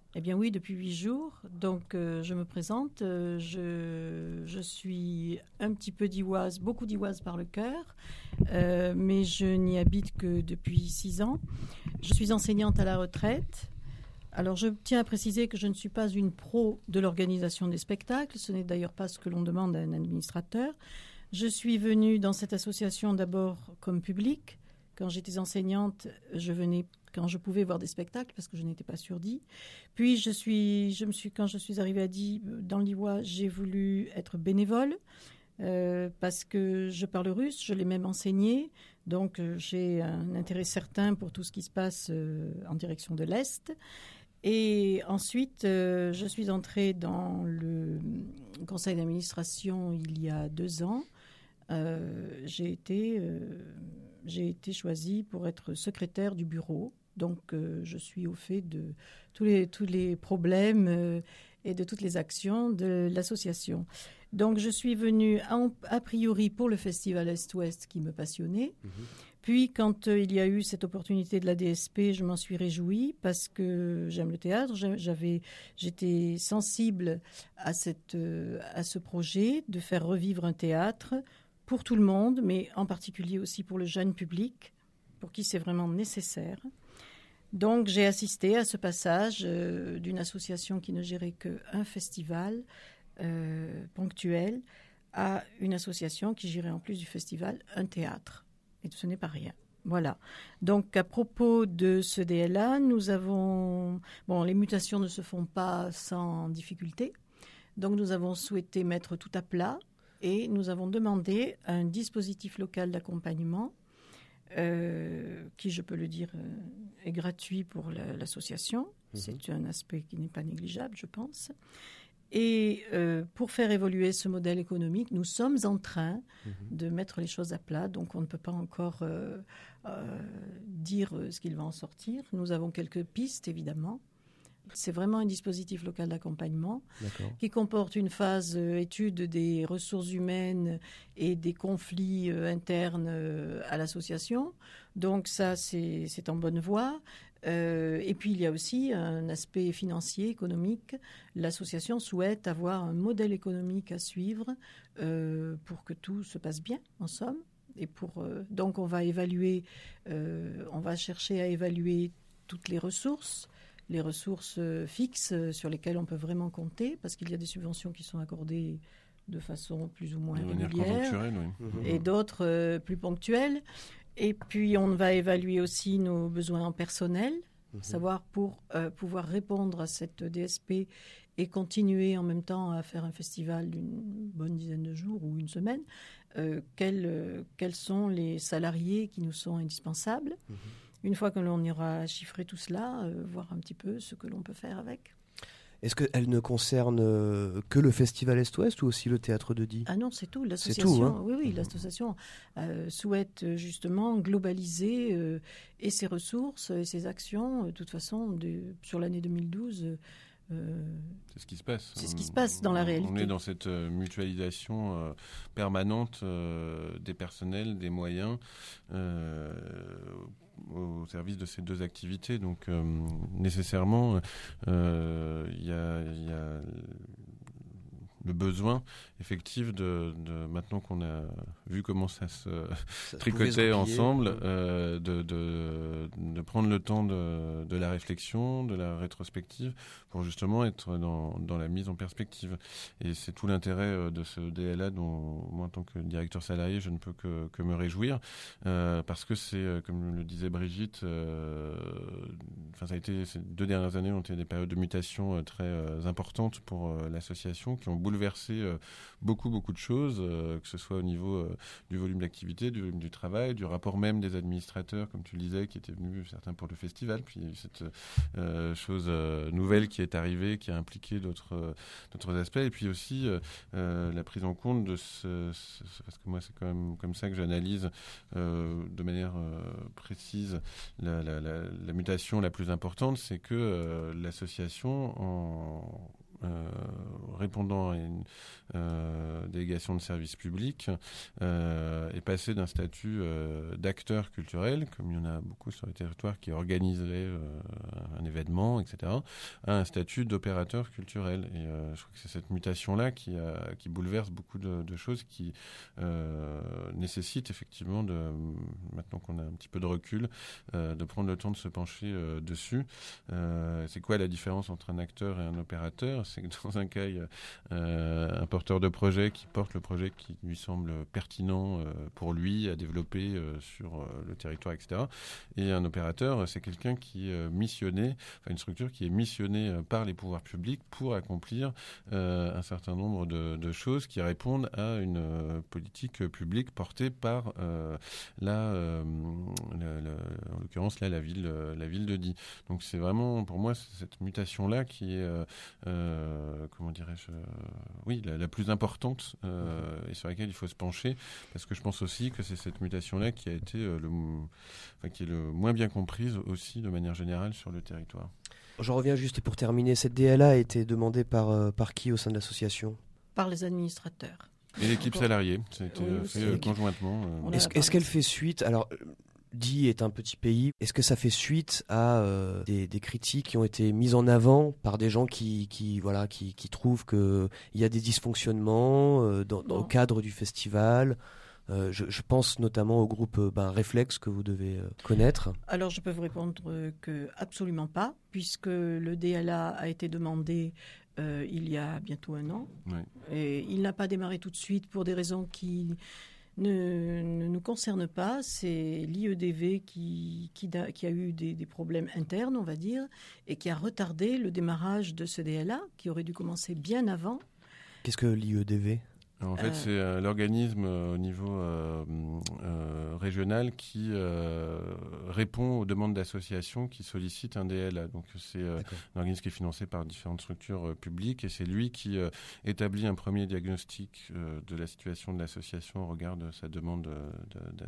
Eh bien oui, depuis huit jours. Donc euh, je me présente. Euh, je, je suis un petit peu d'Ivoise, beaucoup d'Ivoise par le cœur, euh, mais je n'y habite que depuis six ans. Je suis enseignante à la retraite. Alors je tiens à préciser que je ne suis pas une pro de l'organisation des spectacles. Ce n'est d'ailleurs pas ce que l'on demande à un administrateur. Je suis venue dans cette association d'abord comme public. Quand j'étais enseignante, je venais quand je pouvais voir des spectacles parce que je n'étais pas sur Die. Puis je suis, je me suis, quand je suis arrivée à Die dans l'Ivoire, j'ai voulu être bénévole euh, parce que je parle russe, je l'ai même enseigné, donc euh, j'ai un intérêt certain pour tout ce qui se passe euh, en direction de l'Est. Et ensuite, euh, je suis entrée dans le conseil d'administration il y a deux ans. Euh, j'ai été, euh, j'ai été choisie pour être secrétaire du bureau. Donc, euh, je suis au fait de tous les, tous les problèmes euh, et de toutes les actions de l'association. Donc, je suis venue en, a priori pour le festival Est-Ouest qui me passionnait. Mmh. Puis, quand euh, il y a eu cette opportunité de la D S P, je m'en suis réjouie parce que j'aime le théâtre. J'avais, j'étais sensible à, cette, euh, à ce projet de faire revivre un théâtre pour tout le monde, mais en particulier aussi pour le jeune public, pour qui c'est vraiment nécessaire. Donc, j'ai assisté à ce passage euh, d'une association qui ne gérait qu'un festival euh, ponctuel à une association qui gérait en plus du festival un théâtre. Et ce n'est pas rien. Voilà. Donc, à propos de ce D L A, nous avons... Bon, les mutations ne se font pas sans difficulté. Donc, nous avons souhaité mettre tout à plat et nous avons demandé un dispositif local d'accompagnement Euh, qui, je peux le dire, euh, est gratuit pour la, l'association. Mmh. C'est un aspect qui n'est pas négligeable, je pense. Et euh, pour faire évoluer ce modèle économique, nous sommes en train mmh. de mettre les choses à plat. Donc, on ne peut pas encore euh, euh, dire ce qu'il va en sortir. Nous avons quelques pistes, évidemment. C'est vraiment un dispositif local d'accompagnement D'accord. qui comporte une phase euh, étude des ressources humaines et des conflits euh, internes euh, à l'association. Donc ça, c'est, c'est en bonne voie. Euh, et puis, il y a aussi un aspect financier, économique. L'association souhaite avoir un modèle économique à suivre euh, pour que tout se passe bien, en somme. Et pour, euh, donc, on va évaluer, euh, on va chercher à évaluer toutes les ressources, les ressources fixes sur lesquelles on peut vraiment compter, parce qu'il y a des subventions qui sont accordées de façon plus ou moins régulière, oui. et d'autres euh, plus ponctuelles. Et puis, on va évaluer aussi nos besoins en personnel, mmh. savoir pour euh, pouvoir répondre à cette D S P et continuer en même temps à faire un festival d'une bonne dizaine de jours ou une semaine, euh, quels, euh, quels sont les salariés qui nous sont indispensables. Mmh. Une fois que l'on ira chiffrer tout cela, euh, voir un petit peu ce que l'on peut faire avec. Est-ce qu'elle ne concerne euh, que le festival Est-Ouest ou aussi le théâtre de Die ? Ah non, c'est tout. L'association, c'est tout, hein. oui, oui, l'association euh, souhaite justement globaliser euh, et ses ressources et ses actions. De toute façon, de, sur l'année deux mille douze... Euh, c'est ce qui se passe. C'est ce qui se passe dans la réalité. On est dans cette euh, mutualisation euh, permanente euh, des personnels, des moyens euh, au service de ces deux activités. Donc euh, nécessairement, il euh, y a, y a le besoin effectif de, de maintenant qu'on a vu comment ça se ça tricotait ensemble, euh, de, de, de prendre le temps de, de la réflexion, de la rétrospective, pour justement être dans, dans la mise en perspective. Et c'est tout l'intérêt de ce D L A dont moi, en tant que directeur salarié, je ne peux que, que me réjouir, euh, parce que c'est, comme le disait Brigitte, euh, enfin ça a été, ces deux dernières années ont été des périodes de mutation très euh, importantes pour euh, l'association, qui ont bouleversé euh, beaucoup beaucoup de choses, euh, que ce soit au niveau euh, du volume d'activité, du volume du travail, du rapport même des administrateurs, comme tu le disais, qui étaient venus certains pour le festival, puis cette euh, chose euh, nouvelle qui est arrivée, qui a impliqué d'autres euh, d'autres aspects, et puis aussi euh, euh, la prise en compte de ce, ce, parce que moi c'est quand même comme ça que j'analyse euh, de manière euh, précise la, la, la, la mutation la plus importante, c'est que euh, l'association en euh, répondant à une euh, délégation de service public euh, est passé d'un statut euh, d'acteur culturel, comme il y en a beaucoup sur les territoires qui organiseraient euh, un événement, et cetera, à un statut d'opérateur culturel. Et euh, je crois que c'est cette mutation-là qui, a, qui bouleverse beaucoup de, de choses, qui euh, nécessite effectivement, de, maintenant qu'on a un petit peu de recul, euh, de prendre le temps de se pencher euh, dessus. Euh, c'est quoi la différence entre un acteur et un opérateur ? C'est que dans un cas, il y a euh, un porteur de projet qui porte le projet qui lui semble pertinent euh, pour lui à développer euh, sur euh, le territoire, et cetera. Et un opérateur, c'est quelqu'un qui est missionné, enfin une structure qui est missionnée euh, par les pouvoirs publics pour accomplir euh, un certain nombre de, de choses qui répondent à une euh, politique publique portée par euh, la, euh, la, la, en l'occurrence là la ville, euh, la ville de Die. Donc c'est vraiment pour moi c'est cette mutation là qui est euh, euh, comment dirais-je euh, oui la, la plus importante euh, et sur laquelle il faut se pencher, parce que je pense aussi que c'est cette mutation là qui a été euh, le enfin, qui est le moins bien comprise aussi de manière générale sur le territoire. Je reviens juste pour terminer. Cette D L A a été demandée par, euh, par qui au sein de l'association ? Par les administrateurs. Et l'équipe salariée, ça a été oui, fait euh, conjointement. Euh... Est-ce, est-ce qu'elle fait suite alors Die est un petit pays. Est-ce que ça fait suite à euh, des, des critiques qui ont été mises en avant par des gens qui, qui, voilà, qui, qui trouvent qu'il y a des dysfonctionnements euh, dans, dans, au cadre du festival ? Euh, je, je pense notamment au groupe euh, ben, Réflexe que vous devez euh, connaître. Alors je peux vous répondre euh, que absolument pas, puisque le D L A a été demandé euh, il y a bientôt un an. Oui. Et il n'a pas démarré tout de suite pour des raisons qui ne, ne nous concernent pas. C'est l'I E D V qui, qui, da, qui a eu des, des problèmes internes, on va dire, et qui a retardé le démarrage de ce D L A, qui aurait dû commencer bien avant. Qu'est-ce que l'I E D V ? En fait, euh... c'est euh, l'organisme euh, au niveau euh, euh, régional qui euh, répond aux demandes d'associations qui sollicitent un D L A. Donc, c'est euh, un organisme qui est financé par différentes structures euh, publiques, et c'est lui qui euh, établit un premier diagnostic euh, de la situation de l'association au regard de sa demande de, de, de,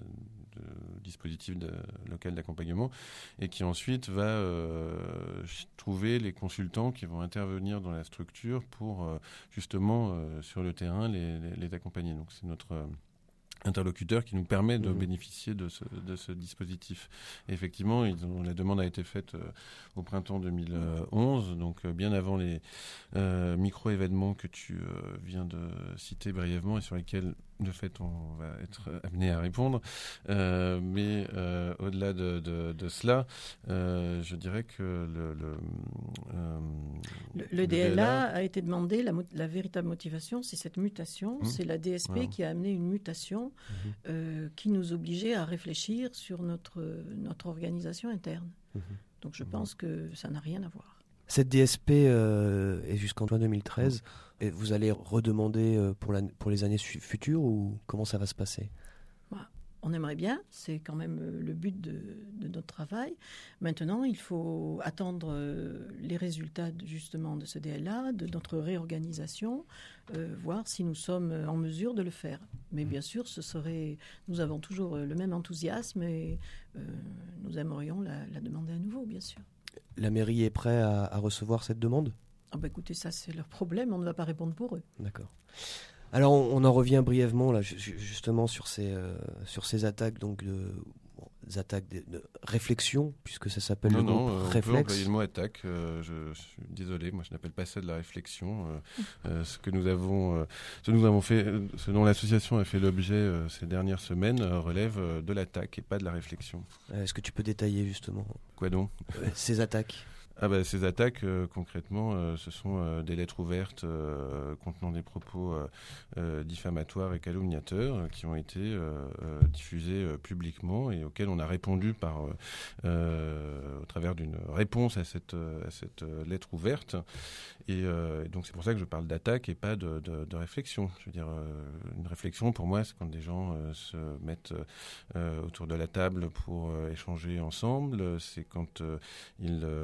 de dispositif de, local d'accompagnement, et qui ensuite va euh, trouver les consultants qui vont intervenir dans la structure pour euh, justement euh, sur le terrain les Les, les accompagner. Donc c'est notre euh, interlocuteur qui nous permet de mmh. bénéficier de ce, de ce dispositif. Et effectivement, ils ont, la demande a été faite euh, au printemps deux mille onze, donc euh, bien avant les euh, micro-événements que tu euh, viens de citer brièvement et sur lesquels de fait on va être amené à répondre. Euh, mais euh, au-delà de, de, de cela, euh, je dirais que le, le, euh, le, le D L A a été demandé, la, la véritable motivation, c'est cette mutation, mmh. c'est la D S P voilà. qui a amené une mutation mmh. euh, qui nous obligeait à réfléchir sur notre, notre organisation interne. Mmh. Donc je mmh. pense que ça n'a rien à voir. Cette D S P euh, est jusqu'en juin deux mille treize. Et vous allez redemander euh, pour, la, pour les années su- futures, ou comment ça va se passer ? Bah, on aimerait bien, c'est quand même euh, le but de, de notre travail. Maintenant, il faut attendre euh, les résultats de, justement de ce D L A, de notre réorganisation, euh, voir si nous sommes en mesure de le faire. Mais bien sûr, ce serait, nous avons toujours le même enthousiasme et euh, nous aimerions la, la demander à nouveau, bien sûr. La mairie est prête à, à recevoir cette demande ? Ah bah écoutez, ça c'est leur problème, on ne va pas répondre pour eux. D'accord. Alors on, on en revient brièvement là, justement sur ces, euh, sur ces attaques, donc de, bon, des attaques de, de réflexion, puisque ça s'appelle non, le non, groupe euh, Réflexe. On peut employer le mot attaque, euh, je, je suis désolé, moi je n'appelle pas ça de la réflexion. Euh, euh, ce que nous avons, euh, ce, nous avons fait, ce dont l'association a fait l'objet euh, ces dernières semaines euh, relève euh, de l'attaque et pas de la réflexion. Euh, est-ce que tu peux détailler justement ? Quoi donc ? euh, Ces attaques. Ah bah, ces attaques, euh, concrètement, euh, ce sont euh, des lettres ouvertes euh, contenant des propos euh, euh, diffamatoires et calomniateurs euh, qui ont été euh, euh, diffusés euh, publiquement et auxquels on a répondu par, euh, euh, au travers d'une réponse à cette, euh, à cette euh, lettre ouverte. Et, euh, et donc c'est pour ça que je parle d'attaque et pas de, de, de réflexion. Je veux dire, euh, une réflexion pour moi, c'est quand des gens euh, se mettent euh, autour de la table pour euh, échanger ensemble. C'est quand euh, ils euh,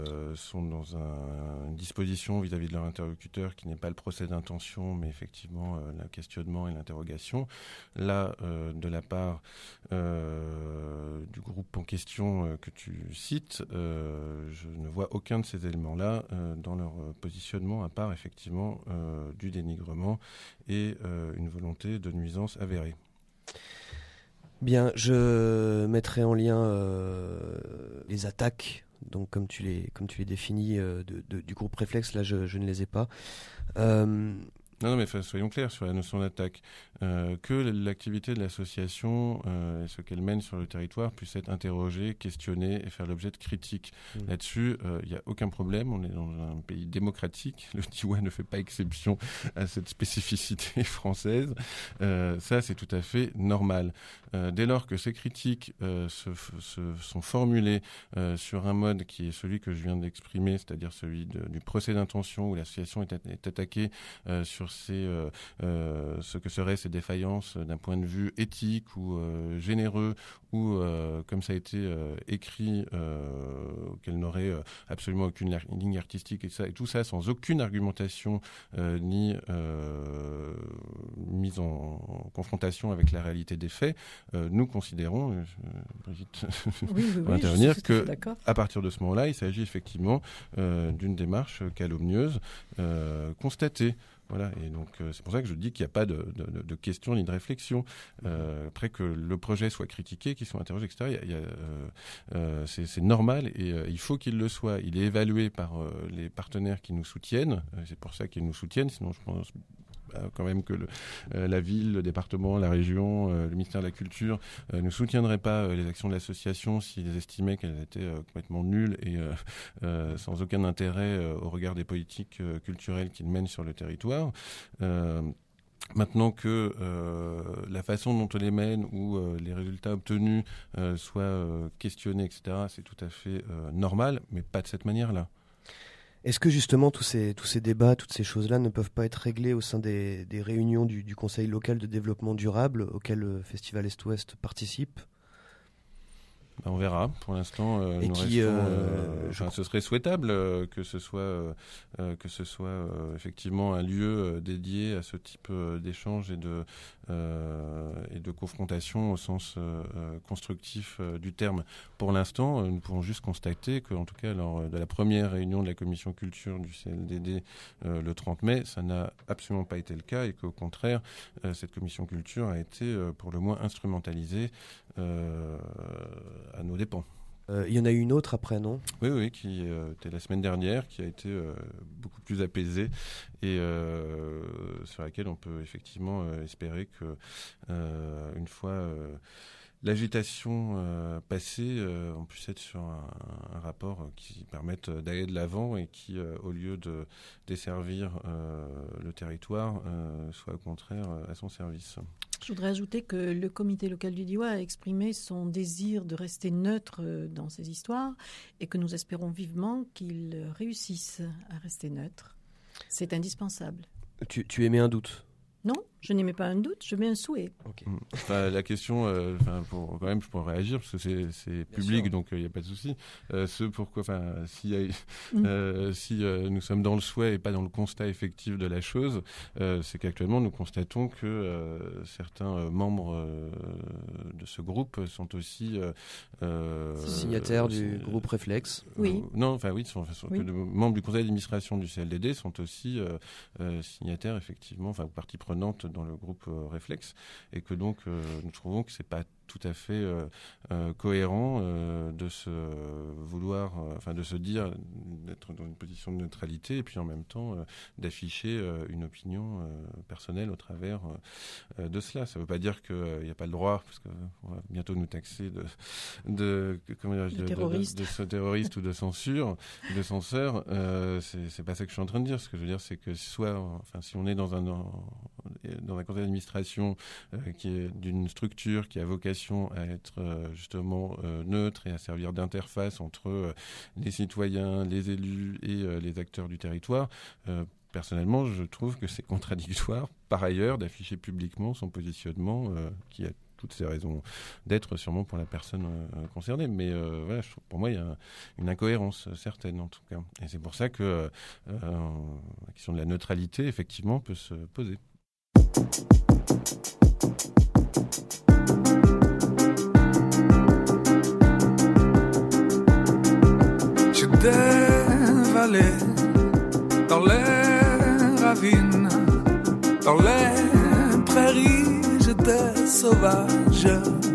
sont dans un, une disposition vis-à-vis de leur interlocuteur qui n'est pas le procès d'intention, mais effectivement euh, le questionnement et l'interrogation. Là, euh, de la part euh, du groupe en question euh, que tu cites, euh, je ne vois aucun de ces éléments-là euh, dans leur positionnement, à part effectivement euh, du dénigrement et euh, une volonté de nuisance avérée. Bien, je mettrai en lien euh, les attaques, donc comme tu les, comme tu les définis, euh, de, de, du groupe Réflexe, là je, je ne les ai pas. Euh, Non, non, mais soyons clairs sur la notion d'attaque. Euh, que l'activité de l'association euh, et ce qu'elle mène sur le territoire puisse être interrogée, questionnée et faire l'objet de critiques. Mmh. Là-dessus, il euh, n'y a aucun problème. On est dans un pays démocratique. Le D I W A ne fait pas exception à cette spécificité française. Euh, ça, c'est tout à fait normal. Euh, dès lors que ces critiques euh, se, se, sont formulées euh, sur un mode qui est celui que je viens d'exprimer, c'est-à-dire celui de, du procès d'intention où l'association est, est attaquée euh, sur ces, euh, euh, ce que seraient ces défaillances d'un point de vue éthique ou euh, généreux, ou euh, comme ça a été euh, écrit, euh, qu'elle n'aurait euh, absolument aucune ligne artistique et, ça, et tout ça sans aucune argumentation euh, ni euh, mise en, en confrontation avec la réalité des faits, euh, nous considérons, euh, Brigitte oui, oui, va oui, intervenir, que d'accord. à partir de ce moment-là, il s'agit effectivement euh, d'une démarche calomnieuse euh, constatée. Voilà, et donc euh, c'est pour ça que je dis qu'il n'y a pas de, de, de question ni de réflexion. Euh, après que le projet soit critiqué, qu'il soit interrogé, et cetera, il y a, il y a, euh, euh, c'est, c'est normal et euh, il faut qu'il le soit. Il est évalué par euh, les partenaires qui nous soutiennent. Euh, c'est pour ça qu'ils nous soutiennent. Sinon, je pense quand même que le, euh, la ville, le département, la région, euh, le ministère de la Culture euh, ne soutiendraient pas euh, les actions de l'association s'ils estimaient qu'elles étaient euh, complètement nulles et euh, euh, sans aucun intérêt euh, au regard des politiques euh, culturelles qu'ils mènent sur le territoire. Euh, Maintenant que euh, la façon dont on les mène ou euh, les résultats obtenus euh, soient euh, questionnés, et cetera, c'est tout à fait euh, normal, mais pas de cette manière-là. Est-ce que justement tous ces, tous ces débats, toutes ces choses-là ne peuvent pas être réglées au sein des, des réunions du, du Conseil local de développement durable auquel le Festival Est-Ouest participe ? Ben on verra. Pour l'instant, euh, nous qui, restons, euh, euh, enfin, ce serait souhaitable euh, que ce soit, euh, que ce soit euh, effectivement un lieu euh, dédié à ce type euh, d'échange et de, euh, et de confrontation au sens euh, constructif euh, du terme. Pour l'instant, euh, nous pouvons juste constater qu'en tout cas, lors de la première réunion de la commission culture du C L D D euh, le trente mai, ça n'a absolument pas été le cas et qu'au contraire, euh, cette commission culture a été euh, pour le moins instrumentalisée euh, à nos dépens. Euh, il y en a eu une autre après, non ? Oui, oui, qui euh, était la semaine dernière, qui a été euh, beaucoup plus apaisée et euh, sur laquelle on peut effectivement euh, espérer que euh, une fois euh, l'agitation euh, passée, euh, on puisse être sur un, un rapport qui permette d'aller de l'avant et qui, euh, au lieu de desservir euh, le territoire, euh, soit au contraire à son service. Je voudrais ajouter que le comité local du D I W A a exprimé son désir de rester neutre dans ces histoires et que nous espérons vivement qu'il réussisse à rester neutre. C'est indispensable. Tu, tu émets un doute ? Non, je n'émets pas un doute, je mets un souhait. Okay. Enfin, la question, euh, pour, quand même, je pourrais réagir parce que c'est, c'est public, sûr. Donc il euh, n'y a pas de souci. Euh, ce pourquoi, enfin, si, mm. euh, si euh, nous sommes dans le souhait et pas dans le constat effectif de la chose, euh, c'est qu'actuellement nous constatons que euh, certains euh, membres euh, de ce groupe sont aussi euh, signataires euh, du groupe Réflexe. Oui. Non, enfin oui, sont, sont oui. Que de, membres du conseil d'administration du C L D D sont aussi euh, euh, signataires effectivement, enfin partie prenante dans le groupe euh, Réflexe, et que donc euh, nous trouvons que c'est pas tout à fait euh, euh, cohérent euh, de se euh, vouloir, enfin euh, de se dire d'être dans une position de neutralité et puis en même temps euh, d'afficher euh, une opinion euh, personnelle au travers euh, de cela. Ça ne veut pas dire qu'il n'y euh, a pas le droit, parce qu'on va bientôt nous taxer de, de, comment dire, de, de, terroriste. de, de, de terroriste ou de censure, de censeur. Euh, c'est, c'est pas ça que je suis en train de dire. Ce que je veux dire, c'est que soit, enfin, si on est dans un dans un conseil d'administration euh, qui est d'une structure qui a vocation à être euh, justement euh, neutre et à servir d'interface entre euh, les citoyens, les élus et euh, les acteurs du territoire. Euh, personnellement, je trouve que c'est contradictoire, par ailleurs, d'afficher publiquement son positionnement euh, qui a toutes ses raisons d'être sûrement pour la personne euh, concernée. Mais euh, voilà, je trouve, pour moi, il y a une incohérence certaine en tout cas. Et c'est pour ça que euh, la question de la neutralité, effectivement, peut se poser. Je dévalais dans les ravines, dans les prairies, j'étais sauvage.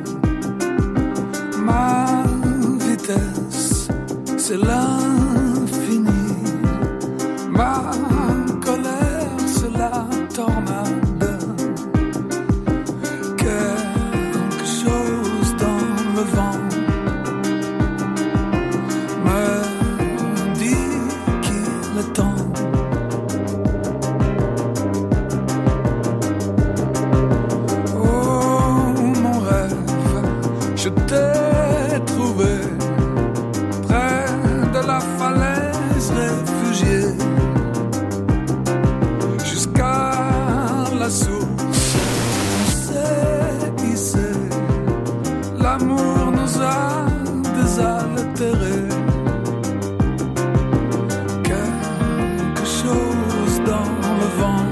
Ma vitesse, c'est l'infini. Ma colère, c'est la tornade. Quelque chose dans le vent me dit qu'il est temps. Je t'ai trouvé près de la falaise réfugiée, jusqu'à la source. On s'est hissé, l'amour nous a désaltérés. Quelque chose dans le vent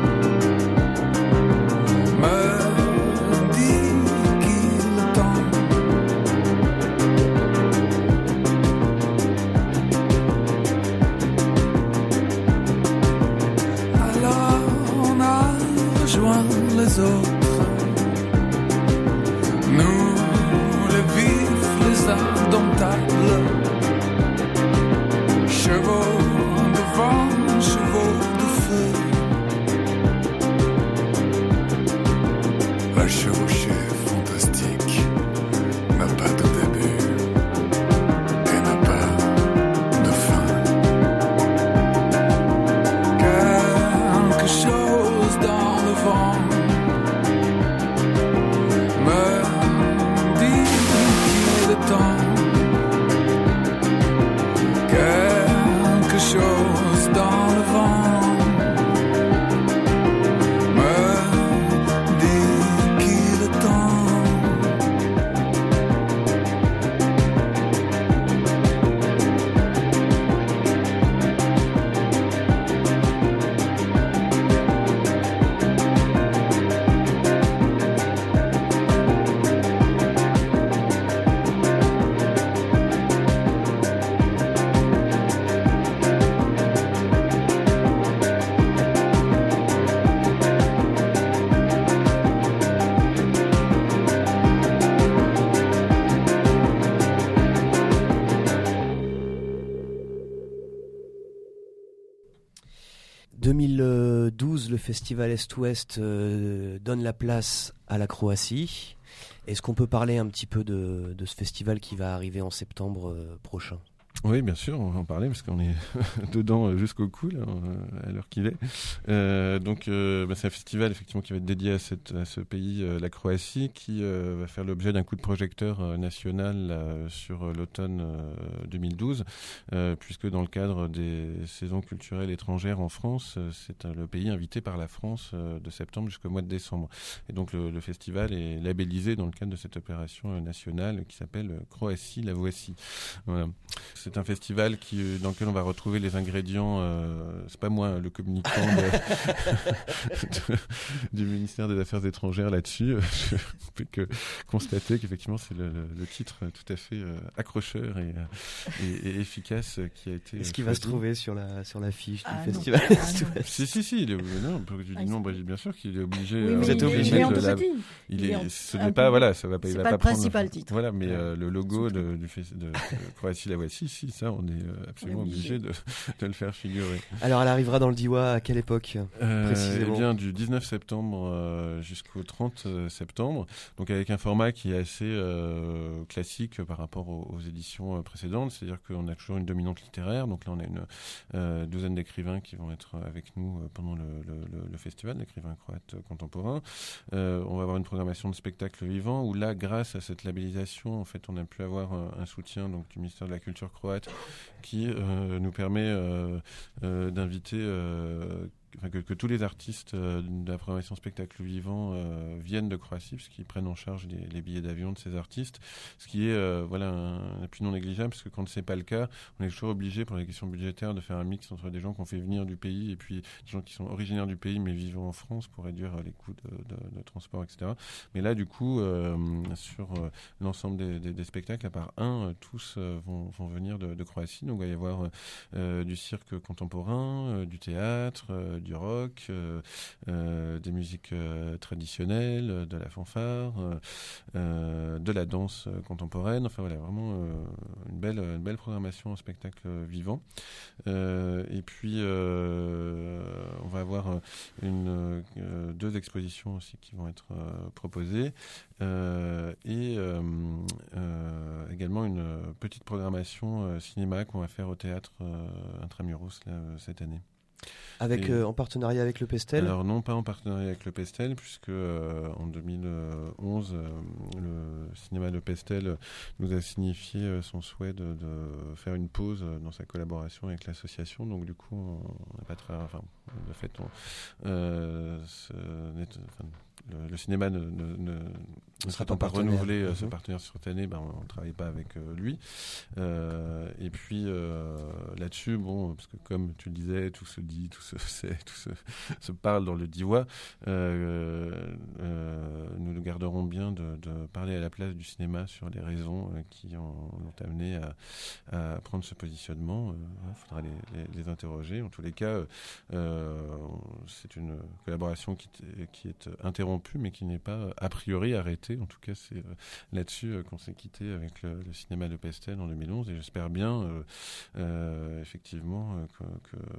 me dit qu'il est temps. Les autres, nous les vifs, les indomptables, chevaux de vent, chevaux de feu, la chevauchée fantastique n'a pas de début et n'a pas de fin. Quelque chose dans le vent quelque chose dans le vent me dit qu'il est temps. deux mille douze, le festival Est-Ouest euh, donne la place à la Croatie. Est-ce qu'on peut parler un petit peu de, de ce festival qui va arriver en septembre euh, prochain ? Oui, bien sûr, on va en parler parce qu'on est dedans jusqu'au cou, là, à l'heure qu'il est. Euh, donc, euh, bah, c'est un festival effectivement qui va être dédié à, cette, à ce pays, euh, la Croatie, qui euh, va faire l'objet d'un coup de projecteur euh, national euh, sur l'automne euh, deux mille douze, euh, puisque dans le cadre des saisons culturelles étrangères en France, euh, c'est euh, le pays invité par la France euh, de septembre jusqu'au mois de décembre. Et donc, le, le festival est labellisé dans le cadre de cette opération euh, nationale qui s'appelle Croatie, la voici. Voilà. C'est un festival qui, dans lequel on va retrouver les ingrédients, euh, c'est pas moi le communicant de, de, du ministère des Affaires étrangères là-dessus, je peux que constater qu'effectivement c'est le, le, le titre tout à fait euh, accrocheur et, et, et efficace qui a été... Est-ce qu'il va se trouver sur la, sur la fiche ah du non. festival ah non. Si, si, si, il est, non, tu dis non, Brigitte, bien sûr qu'il est obligé... Oui, euh, Vous êtes obligé. Mais on te la, le dit. il Il est, est en- ce un n'est pas, peu- voilà, ça va pas, il c'est va pas pas le prendre... principal titre. Voilà, mais euh, le logo de, du fes- de, de Croatie la voici, si, ça, on est euh, absolument On est obligé obligé. de, de le faire figurer. Alors, elle arrivera dans le Diwa à quelle époque Euh, précisément eh bien, du dix-neuf septembre euh, jusqu'au trente septembre, donc avec un format qui est assez euh, classique par rapport aux, aux éditions euh, précédentes, c'est-à-dire qu'on a toujours une dominante littéraire, donc là on a une euh, douzaine d'écrivains qui vont être avec nous euh, pendant le, le, le, le festival, d'écrivains croates contemporains. Euh, on va avoir une programmation de spectacles vivants où là, grâce à cette labellisation, en fait, on a pu avoir un, un soutien donc, du ministère de la Culture croate qui euh, nous permet euh, euh, d'inviter euh, enfin, que, que tous les artistes euh, de la programmation spectacle vivant euh, viennent de Croatie, parce qu'ils prennent en charge les, les billets d'avion de ces artistes, ce qui est euh, voilà, un, un appui non négligeable, parce que quand c'est pas le cas, on est toujours obligé, pour les questions budgétaires, de faire un mix entre des gens qu'on fait venir du pays et puis des gens qui sont originaires du pays mais vivant en France pour réduire les coûts de, de, de transport, et cetera. Mais là, du coup, euh, sur euh, l'ensemble des, des, des spectacles, à part un, euh, tous euh, vont, vont venir de, de Croatie. Donc, il va y avoir euh, du cirque contemporain, euh, du théâtre, euh, du rock, euh, euh, des musiques euh, traditionnelles, de la fanfare, euh, euh, de la danse contemporaine. Enfin, voilà, vraiment euh, une belle, une belle programmation en spectacle vivant. Euh, et puis, euh, on va avoir une, euh, deux expositions aussi qui vont être euh, proposées euh, et euh, euh, également une petite programmation euh, cinéma qu'on va faire au théâtre euh, Intramuros là, cette année. Avec, Et, euh, en partenariat avec le Pestel? Alors non, pas en partenariat avec le Pestel, puisque euh, en deux mille onze, euh, le cinéma de Pestel nous a signifié euh, son souhait de, de faire une pause dans sa collaboration avec l'association. Donc du coup, on n'a pas très, enfin, de fait, on, euh, ce, enfin, le, le cinéma ne, ne, ne, ne souhaitant pas renouveler mmh. ce partenaire sur cette année, ben, on ne travaille pas avec euh, lui. Euh, et puis euh, là-dessus, bon, parce que comme tu le disais, tout se dit, tout se sait, tout se, se parle dans le Diois, euh, euh, nous nous garderons bien de, de parler à la place du cinéma sur les raisons euh, qui ont, ont amené à, à prendre ce positionnement. Il euh, faudra les, les, les interroger. En tous les cas, euh, c'est une collaboration qui, t- qui est interrompue, mais qui n'est pas a priori arrêtée. En tout cas, c'est euh, là-dessus euh, qu'on s'est quitté avec le, le cinéma de Pestel en deux mille onze, et j'espère bien, euh, euh, effectivement, euh, que, que,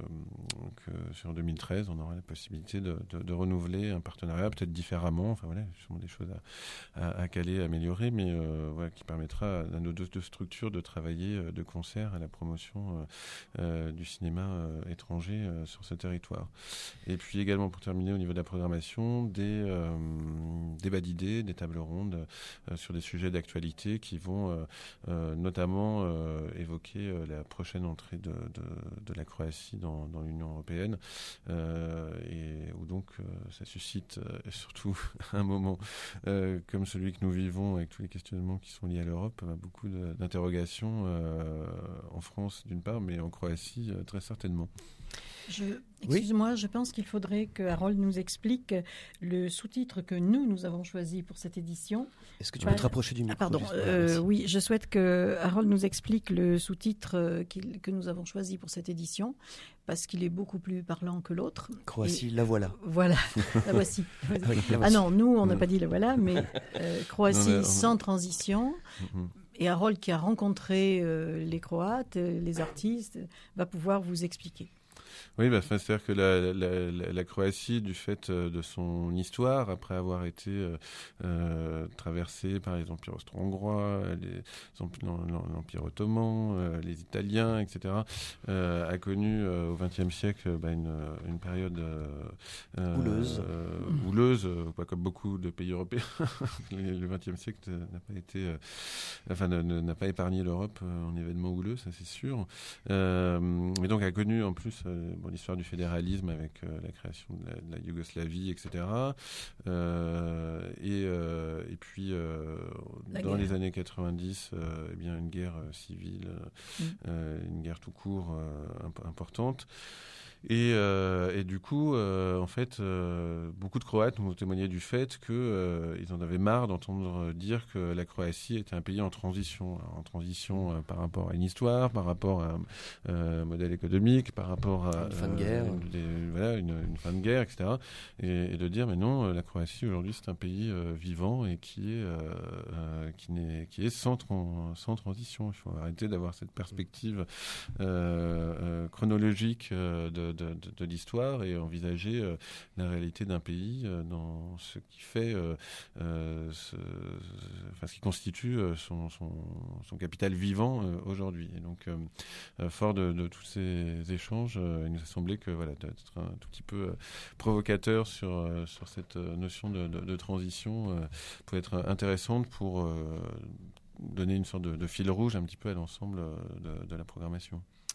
que sur deux mille treize, on aura la possibilité de, de, de renouveler un partenariat, peut-être différemment. Enfin voilà, sûrement des choses à, à, à caler, à améliorer, mais euh, voilà, qui permettra à nos deux, deux structures de travailler euh, de concert à la promotion euh, euh, du cinéma euh, étranger euh, sur ce territoire. Et puis également, pour terminer, au niveau de la programmation, des, euh, des bas d'idées, des tables rondes euh, sur des sujets d'actualité qui vont euh, euh, notamment euh, évoquer euh, la prochaine entrée de, de, de la Croatie dans, dans l'Union européenne, euh, et où donc euh, ça suscite euh, surtout un moment euh, comme celui que nous vivons avec tous les questionnements qui sont liés à l'Europe, euh, beaucoup de, d'interrogations euh, en France d'une part, mais en Croatie euh, très certainement. Je, excuse-moi, oui. Je pense qu'il faudrait que Harold nous explique le sous-titre que nous, nous avons choisi pour cette édition. Est-ce que tu peux bah, te rapprocher du micro? Ah, pardon, euh, oui, je souhaite que Harold nous explique le sous-titre qu'il, que nous avons choisi pour cette édition, parce qu'il est beaucoup plus parlant que l'autre. Croatie, et, la voilà. Voilà, la voici. Oui, la voici. Ah non, nous, on n'a pas dit la voilà, mais euh, Croatie non, mais, sans transition. Mm-hmm. Et Harold, qui a rencontré euh, les Croates, les artistes, va pouvoir vous expliquer. Oui, bah, c'est-à-dire que la, la, la, la Croatie, du fait euh, de son histoire, après avoir été euh, euh, traversée par les empires austro-hongrois, les, l'Empire ottoman, euh, les Italiens, et cetera, euh, a connu euh, au vingtième siècle bah, une, une période euh, houleuse, euh, houleuse euh, pas comme beaucoup de pays européens. Le vingtième siècle n'a pas été, euh, enfin, ne, ne, n'a pas épargné l'Europe euh, en événements houleux, ça c'est sûr. Euh, mais donc a connu en plus euh, bon, l'histoire du fédéralisme avec euh, la création de la, de la Yougoslavie, et cetera. Euh, et, euh, et puis, euh, dans guerre. les années quatre-vingt-dix, euh, eh bien, une guerre euh, civile, mmh. euh, une guerre tout court euh, imp- importante. Et, euh, et du coup, euh, en fait, euh, beaucoup de Croates nous ont témoigné du fait qu'ils euh, en avaient marre d'entendre dire que la Croatie était un pays en transition, en transition euh, par rapport à une histoire, par rapport à euh, un modèle économique, par rapport à une fin de guerre, euh, des, voilà, une, une fin de guerre, et cetera. Et, et de dire, mais non, la Croatie aujourd'hui c'est un pays euh, vivant et qui est euh, euh, qui n'est qui est sans, tran- sans transition. Il faut arrêter d'avoir cette perspective euh, euh, chronologique euh, de De, de, de l'histoire et envisager euh, la réalité d'un pays euh, dans ce qui fait, euh, euh, ce, enfin, ce qui constitue euh, son, son, son capital vivant euh, aujourd'hui. Et donc, euh, euh, fort de, de tous ces échanges, euh, il nous a semblé que voilà, d'être un tout petit peu euh, provocateur sur euh, sur cette notion de, de, de transition euh, peut être intéressante pour euh, donner une sorte de, de fil rouge un petit peu à l'ensemble de, de la programmation.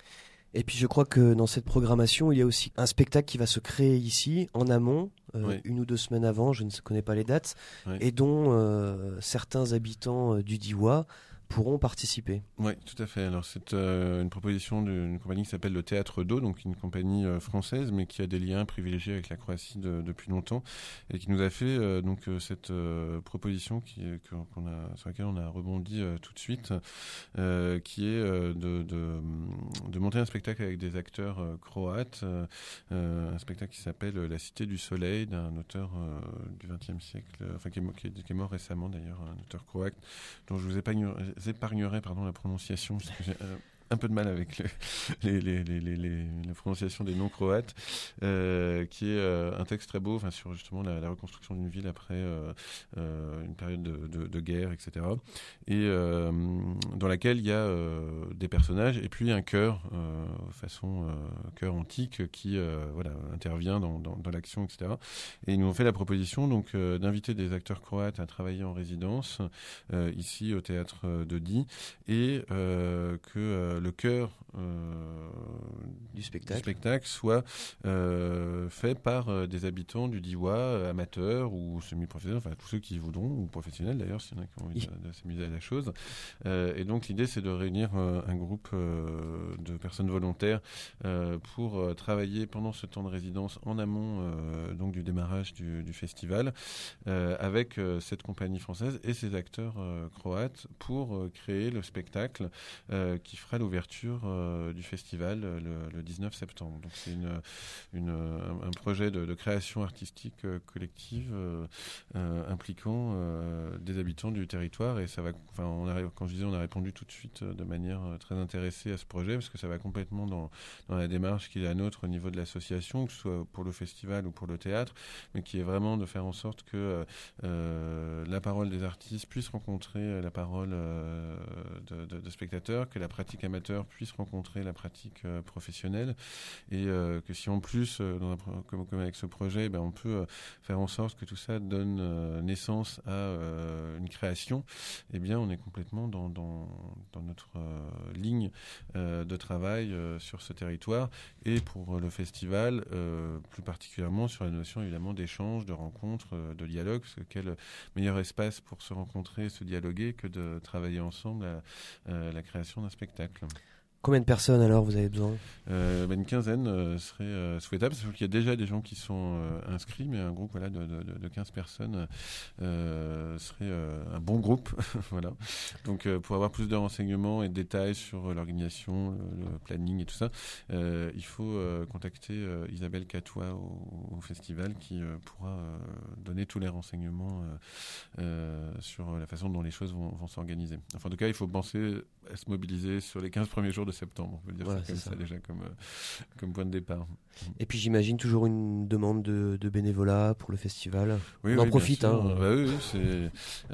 Et puis je crois que dans cette programmation, il y a aussi un spectacle qui va se créer ici, en amont, euh, Oui. une ou deux semaines avant, je ne connais pas les dates, Oui. et dont euh, certains habitants euh, du Diois pourront participer. Oui, tout à fait. Alors c'est euh, une proposition d'une compagnie qui s'appelle le Théâtre d'Eau, donc une compagnie euh, française, mais qui a des liens privilégiés avec la Croatie de, depuis longtemps, et qui nous a fait euh, donc euh, cette euh, proposition qui, qu'on a, sur laquelle on a rebondi euh, tout de suite, euh, qui est euh, de, de, de monter un spectacle avec des acteurs euh, croates, euh, euh, un spectacle qui s'appelle La Cité du Soleil, d'un auteur euh, du vingtième siècle, euh, enfin qui est, qui, est, qui est mort récemment d'ailleurs, un auteur croate, dont je vous épargne, épargnerai pardon, la prononciation, parce que j'ai euh, un peu de mal avec le, les, les, les, les, les, la prononciation des noms croates, euh, qui est euh, un texte très beau, enfin, sur justement la, la reconstruction d'une ville après euh, euh, une période de, de, de guerre, et cetera. Et euh, dans laquelle il y a euh, des personnages et puis un chœur, euh, façon euh, chœur antique, qui euh, voilà, intervient dans, dans, dans l'action, et cetera. Et ils nous ont fait la proposition donc, euh, d'inviter des acteurs croates à travailler en résidence, euh, ici au théâtre de Die, et euh, que euh, le chœur euh, Du spectacle. du spectacle soit euh, fait par euh, des habitants du Diois, euh, amateurs ou semi-professionnels, enfin tous ceux qui voudront, ou professionnels d'ailleurs, s'il y en a qui ont envie de, de s'amuser à la chose. Euh, et donc l'idée, c'est de réunir euh, un groupe euh, de personnes volontaires euh, pour euh, travailler pendant ce temps de résidence en amont euh, donc du démarrage du, du festival, euh, avec euh, cette compagnie française et ses acteurs euh, croates pour euh, créer le spectacle euh, qui fera l'ouverture euh, du festival euh, le, le dix-neuf septembre. Donc c'est une, une, un, un projet de, de création artistique euh, collective euh, euh, impliquant euh, des habitants du territoire, et ça va, enfin, on a, quand je disais, on a répondu tout de suite euh, de manière euh, très intéressée à ce projet, parce que ça va complètement dans, dans la démarche qui est la nôtre au niveau de l'association, que ce soit pour le festival ou pour le théâtre, mais qui est vraiment de faire en sorte que euh, la parole des artistes puisse rencontrer la parole euh, de, de, de spectateurs, que la pratique amateur puisse rencontrer la pratique euh, professionnelle, et euh, que si en plus, euh, dans un, comme, comme avec ce projet, ben, on peut euh, faire en sorte que tout ça donne euh, naissance à euh, une création, eh bien on est complètement dans, dans, dans notre euh, ligne euh, de travail euh, sur ce territoire, et pour le festival, euh, plus particulièrement sur la notion évidemment d'échange, de rencontre, euh, de dialogue, parce que quel meilleur espace pour se rencontrer, se dialoguer, que de travailler ensemble à, à la création d'un spectacle. Combien de personnes alors vous avez besoin ? euh, ben Une quinzaine euh, serait euh, souhaitable. Sauf qu'il y a déjà des gens qui sont euh, inscrits, mais un groupe voilà, de, de, de quinze personnes euh, serait euh, un bon groupe. Voilà. Donc euh, pour avoir plus de renseignements et de détails sur l'organisation, le, le planning et tout ça, euh, il faut euh, contacter euh, Isabelle Catois au, au festival, qui euh, pourra euh, donner tous les renseignements euh, euh, sur la façon dont les choses vont, vont s'organiser. Enfin, en tout cas, il faut penser à se mobiliser sur les quinze premiers jours de septembre, on peut dire voilà, ça comme ça. ça déjà comme, euh, comme point de départ. Et puis j'imagine toujours une demande de, de bénévolat pour le festival. Oui, On en oui, profite. bien sûr. Hein. Bah oui, oui, c'est,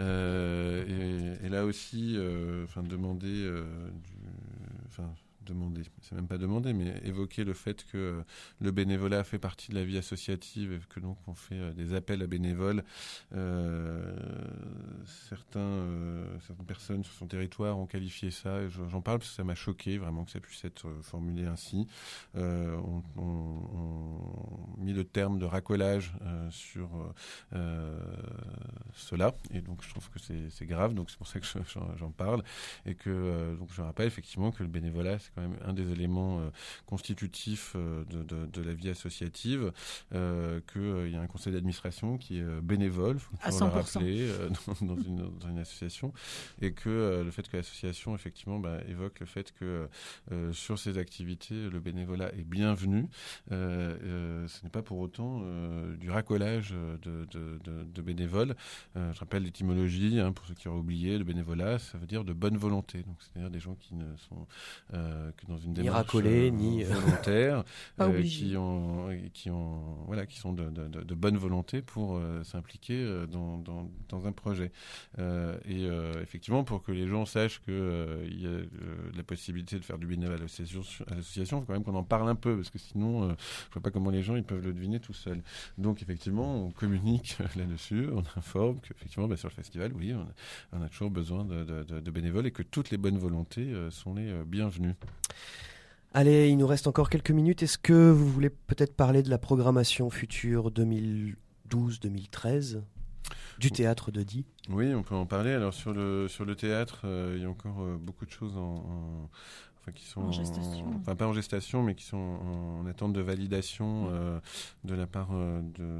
euh, et, et là aussi, euh, enfin, demander, euh, du, enfin, demander, c'est même pas demander, mais évoquer le fait que euh, le bénévolat fait partie de la vie associative, et que donc on fait euh, des appels à bénévoles. Euh, certains, euh, certaines personnes sur son territoire ont qualifié ça, et j'en parle parce que ça m'a choqué vraiment que ça puisse être euh, formulé ainsi. Euh, on, on, on mis le terme de racolage euh, sur euh, cela, et donc je trouve que c'est, c'est grave, donc c'est pour ça que je, j'en, j'en parle, et que euh, donc je rappelle effectivement que le bénévolat, c'est quand même un des éléments euh, constitutifs euh, de, de, de la vie associative, euh, qu'il euh, y a un conseil d'administration qui est euh, bénévole, il faut toujours le rappeler, euh, dans, dans, une, dans une association, et que euh, le fait que l'association effectivement bah, évoque le fait que euh, sur ces activités, le bénévolat est bienvenu. Euh, euh, ce n'est pas pour autant euh, du racolage de, de, de, de bénévoles. Euh, je rappelle l'étymologie, hein, pour ceux qui auraient oublié, le bénévolat, ça veut dire de bonne volonté. Donc c'est-à-dire des gens qui ne sont euh, que dans une ni démarche racolés, euh, ni volontaire, Pas euh, obligé. qui ont, qui ont, voilà, qui sont de, de, de, de bonne volonté pour euh, s'impliquer euh, dans, dans, dans un projet. Euh, et euh, effectivement, pour que les gens sachent que euh, il y a euh, la possibilité de faire du bénévolat à l'association, à l'association, il faut quand même qu'on en parle un peu, parce que sinon, euh, je vois pas comment les gens ils peuvent le deviner tout seuls. Donc effectivement, on communique là-dessus, on informe qu'effectivement, bah, sur le festival, oui, on a, on a toujours besoin de, de, de, de bénévoles, et que toutes les bonnes volontés euh, sont les euh, bienvenues. Allez, il nous reste encore quelques minutes. Est-ce que vous voulez peut-être parler de la programmation future deux mille douze deux mille treize du théâtre de Die? Oui, on peut en parler. Alors sur le, sur le théâtre, euh, il y a encore euh, beaucoup de choses en... en... Enfin, qui sont en gestation. En, enfin pas en gestation, mais qui sont en, en attente de validation euh, de la part euh,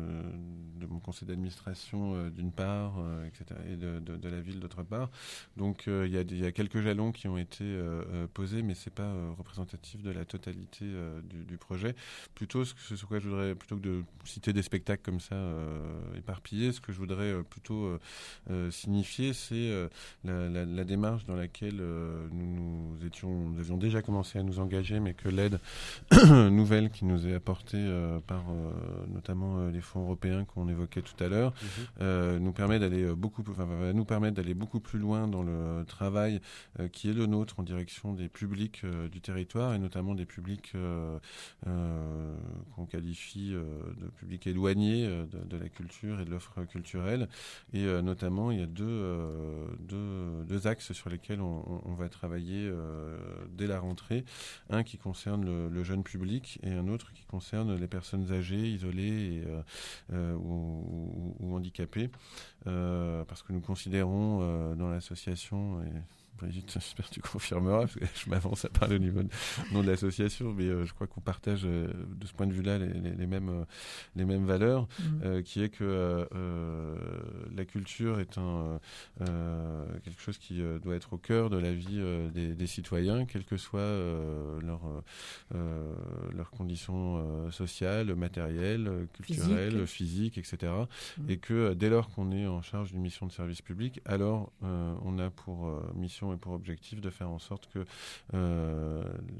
de, de mon conseil d'administration euh, d'une part, euh, et cetera, et de, de, de la ville d'autre part. Donc il euh, y, y a quelques jalons qui ont été euh, posés, mais c'est pas euh, représentatif de la totalité euh, du, du projet. Plutôt ce, que, ce quoi je voudrais, plutôt que de citer des spectacles comme ça euh, éparpillés, ce que je voudrais euh, plutôt euh, euh, signifier, c'est euh, la, la, la démarche dans laquelle euh, nous, nous étions, nous avions déjà commencé à nous engager, mais que l'aide nouvelle qui nous est apportée euh, par euh, notamment euh, les fonds européens qu'on évoquait tout à l'heure mmh. euh, nous permet d'aller beaucoup, enfin, va nous permettre d'aller beaucoup plus loin dans le travail euh, qui est le nôtre en direction des publics euh, du territoire et notamment des publics euh, euh, qu'on qualifie euh, de publics éloignés euh, de, de la culture et de l'offre culturelle. Et euh, notamment, il y a deux, euh, deux, deux axes sur lesquels on, on va travailler euh, dès la rentrée. Un qui concerne le, le jeune public et un autre qui concerne les personnes âgées, isolées et, euh, euh, ou, ou, ou handicapées. Euh, parce que nous considérons euh, dans l'association... Et Brigitte, j'espère que tu confirmeras, parce que je m'avance à parler au niveau de, nom de l'association, mais euh, je crois qu'on partage euh, de ce point de vue-là les, les, les, mêmes, euh, les mêmes valeurs, mmh. euh, qui est que euh, la culture est un, euh, quelque chose qui euh, doit être au cœur de la vie euh, des, des citoyens, quelles que soient euh, leurs euh, leurs conditions euh, sociales, matérielles, culturelles, physiques, physiques et cetera. Mmh. Et que euh, dès lors qu'on est en charge d'une mission de service public, alors euh, on a pour euh, mission et pour objectif de faire en sorte que euh,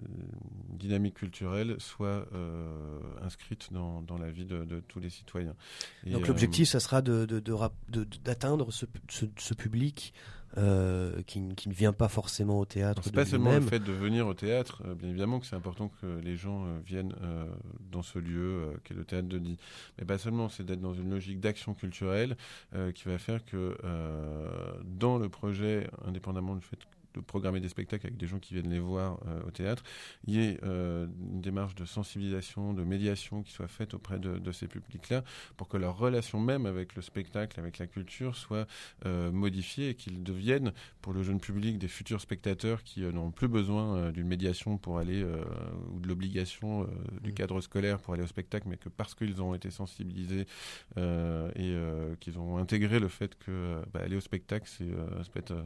une dynamique culturelle soit euh, inscrite dans, dans la vie de, de tous les citoyens. Et donc euh, l'objectif, ça sera de, de, de, de, d'atteindre ce, ce, ce public euh, qui, qui ne vient pas forcément au théâtre. C'est pas seulement le fait de venir au théâtre, euh, bien évidemment que c'est important que les gens euh, viennent euh, dans ce lieu euh, qu'est le théâtre de Die. Mais pas seulement, c'est d'être dans une logique d'action culturelle euh, qui va faire que euh, dans le projet, indépendamment du fait de programmer des spectacles avec des gens qui viennent les voir euh, au théâtre, il y ait euh, une démarche de sensibilisation, de médiation qui soit faite auprès de, de ces publics-là pour que leur relation même avec le spectacle, avec la culture soit euh, modifiée et qu'ils deviennent pour le jeune public des futurs spectateurs qui euh, n'ont plus besoin euh, d'une médiation pour aller euh, ou de l'obligation euh, du cadre scolaire pour aller au spectacle, mais que parce qu'ils ont été sensibilisés euh, et euh, qu'ils ont intégré le fait que euh, bah, aller au spectacle c'est euh, ça peut être euh,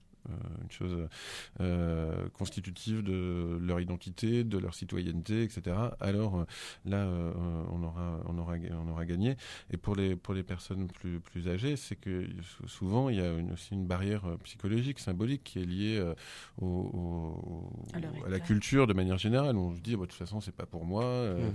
une chose euh, constitutive de leur identité, de leur citoyenneté, et cetera. Alors euh, là, euh, on aura, on aura, on aura gagné. Et pour les pour les personnes plus plus âgées, c'est que souvent il y a une, aussi une barrière psychologique, symbolique, qui est liée euh, au, au, à, à la culture de manière générale. On se dit, bah, de toute façon, c'est pas pour moi, euh, mmh.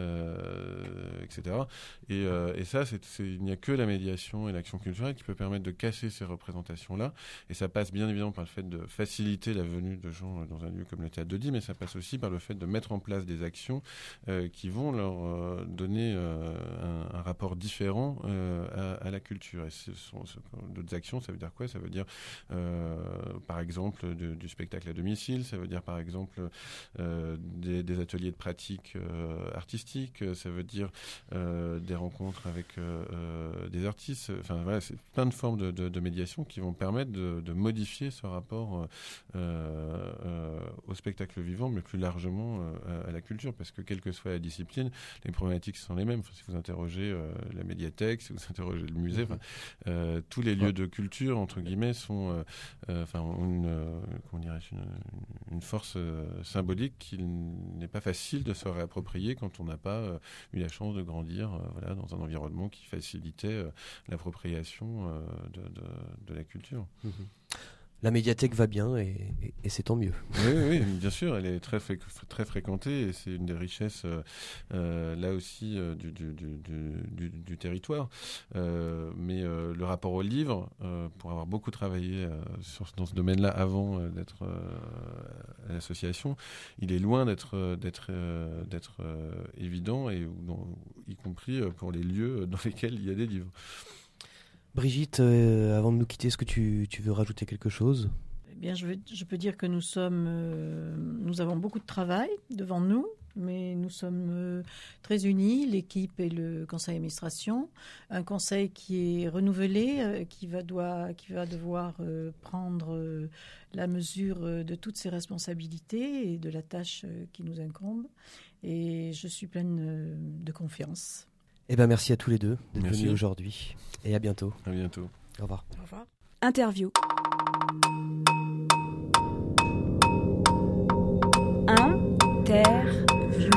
euh, et cetera. Et, euh, et ça, c'est, c'est, il n'y a que la médiation et l'action culturelle qui peut permettre de casser ces représentations-là. Et ça passe bien évidemment par le fait de faciliter la venue de gens dans un lieu comme le théâtre de Die, mais ça passe aussi par le fait de mettre en place des actions euh, qui vont leur euh, donner euh, un, un rapport différent euh, à, à la culture. Et ce sont ce, d'autres actions, ça veut dire quoi ? Ça veut dire, euh, par exemple, de, du spectacle à domicile, ça veut dire, par exemple, euh, des, des ateliers de pratique euh, artistique, ça veut dire euh, des rencontres avec euh, des artistes. Enfin, voilà, c'est plein de formes de, de, de médiation qui vont permettre de, de modifier ce rapport euh, euh, au spectacle vivant, mais plus largement euh, à la culture, parce que quelle que soit la discipline, les problématiques sont les mêmes. Enfin, si vous interrogez euh, la médiathèque, si vous interrogez le musée, mmh. euh, tous les lieux ouais. de culture, entre guillemets, sont euh, enfin, une, euh, comment dirais-je, une, une force euh, symbolique qu'il n'est pas facile de se réapproprier quand on n'a pas euh, eu la chance de grandir euh, voilà, dans un environnement qui facilitait euh, l'appropriation euh, de, de, de la culture. Mmh. La médiathèque va bien et, et, et c'est tant mieux. Oui, oui, bien sûr, elle est très, fré- très fréquentée et c'est une des richesses, euh, euh, là aussi, euh, du, du, du, du, du territoire. Euh, mais euh, le rapport au livre, euh, pour avoir beaucoup travaillé euh, sur, dans ce domaine-là avant euh, d'être euh, à l'association, il est loin d'être, d'être, euh, d'être euh, évident, et dans, y compris pour les lieux dans lesquels il y a des livres. Brigitte, euh, avant de nous quitter, est-ce que tu, tu veux rajouter quelque chose ? Bien, je, veux, je peux dire que nous sommes, euh, nous avons beaucoup de travail devant nous, mais nous sommes euh, très unis, l'équipe et le conseil d'administration. Un conseil qui est renouvelé, euh, qui, va doit, qui va devoir euh, prendre euh, la mesure euh, de toutes ses responsabilités et de la tâche euh, qui nous incombe. Et je suis pleine euh, de confiance. Eh ben, merci à tous les deux d'être Merci. venus aujourd'hui. Et à bientôt. À bientôt. Au revoir. Au revoir. Interview. Interview.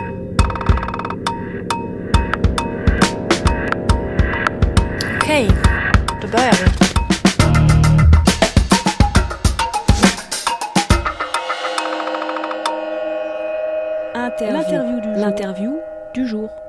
Okej, då börjar vi. Interview. L'interview du jour. L'interview du jour.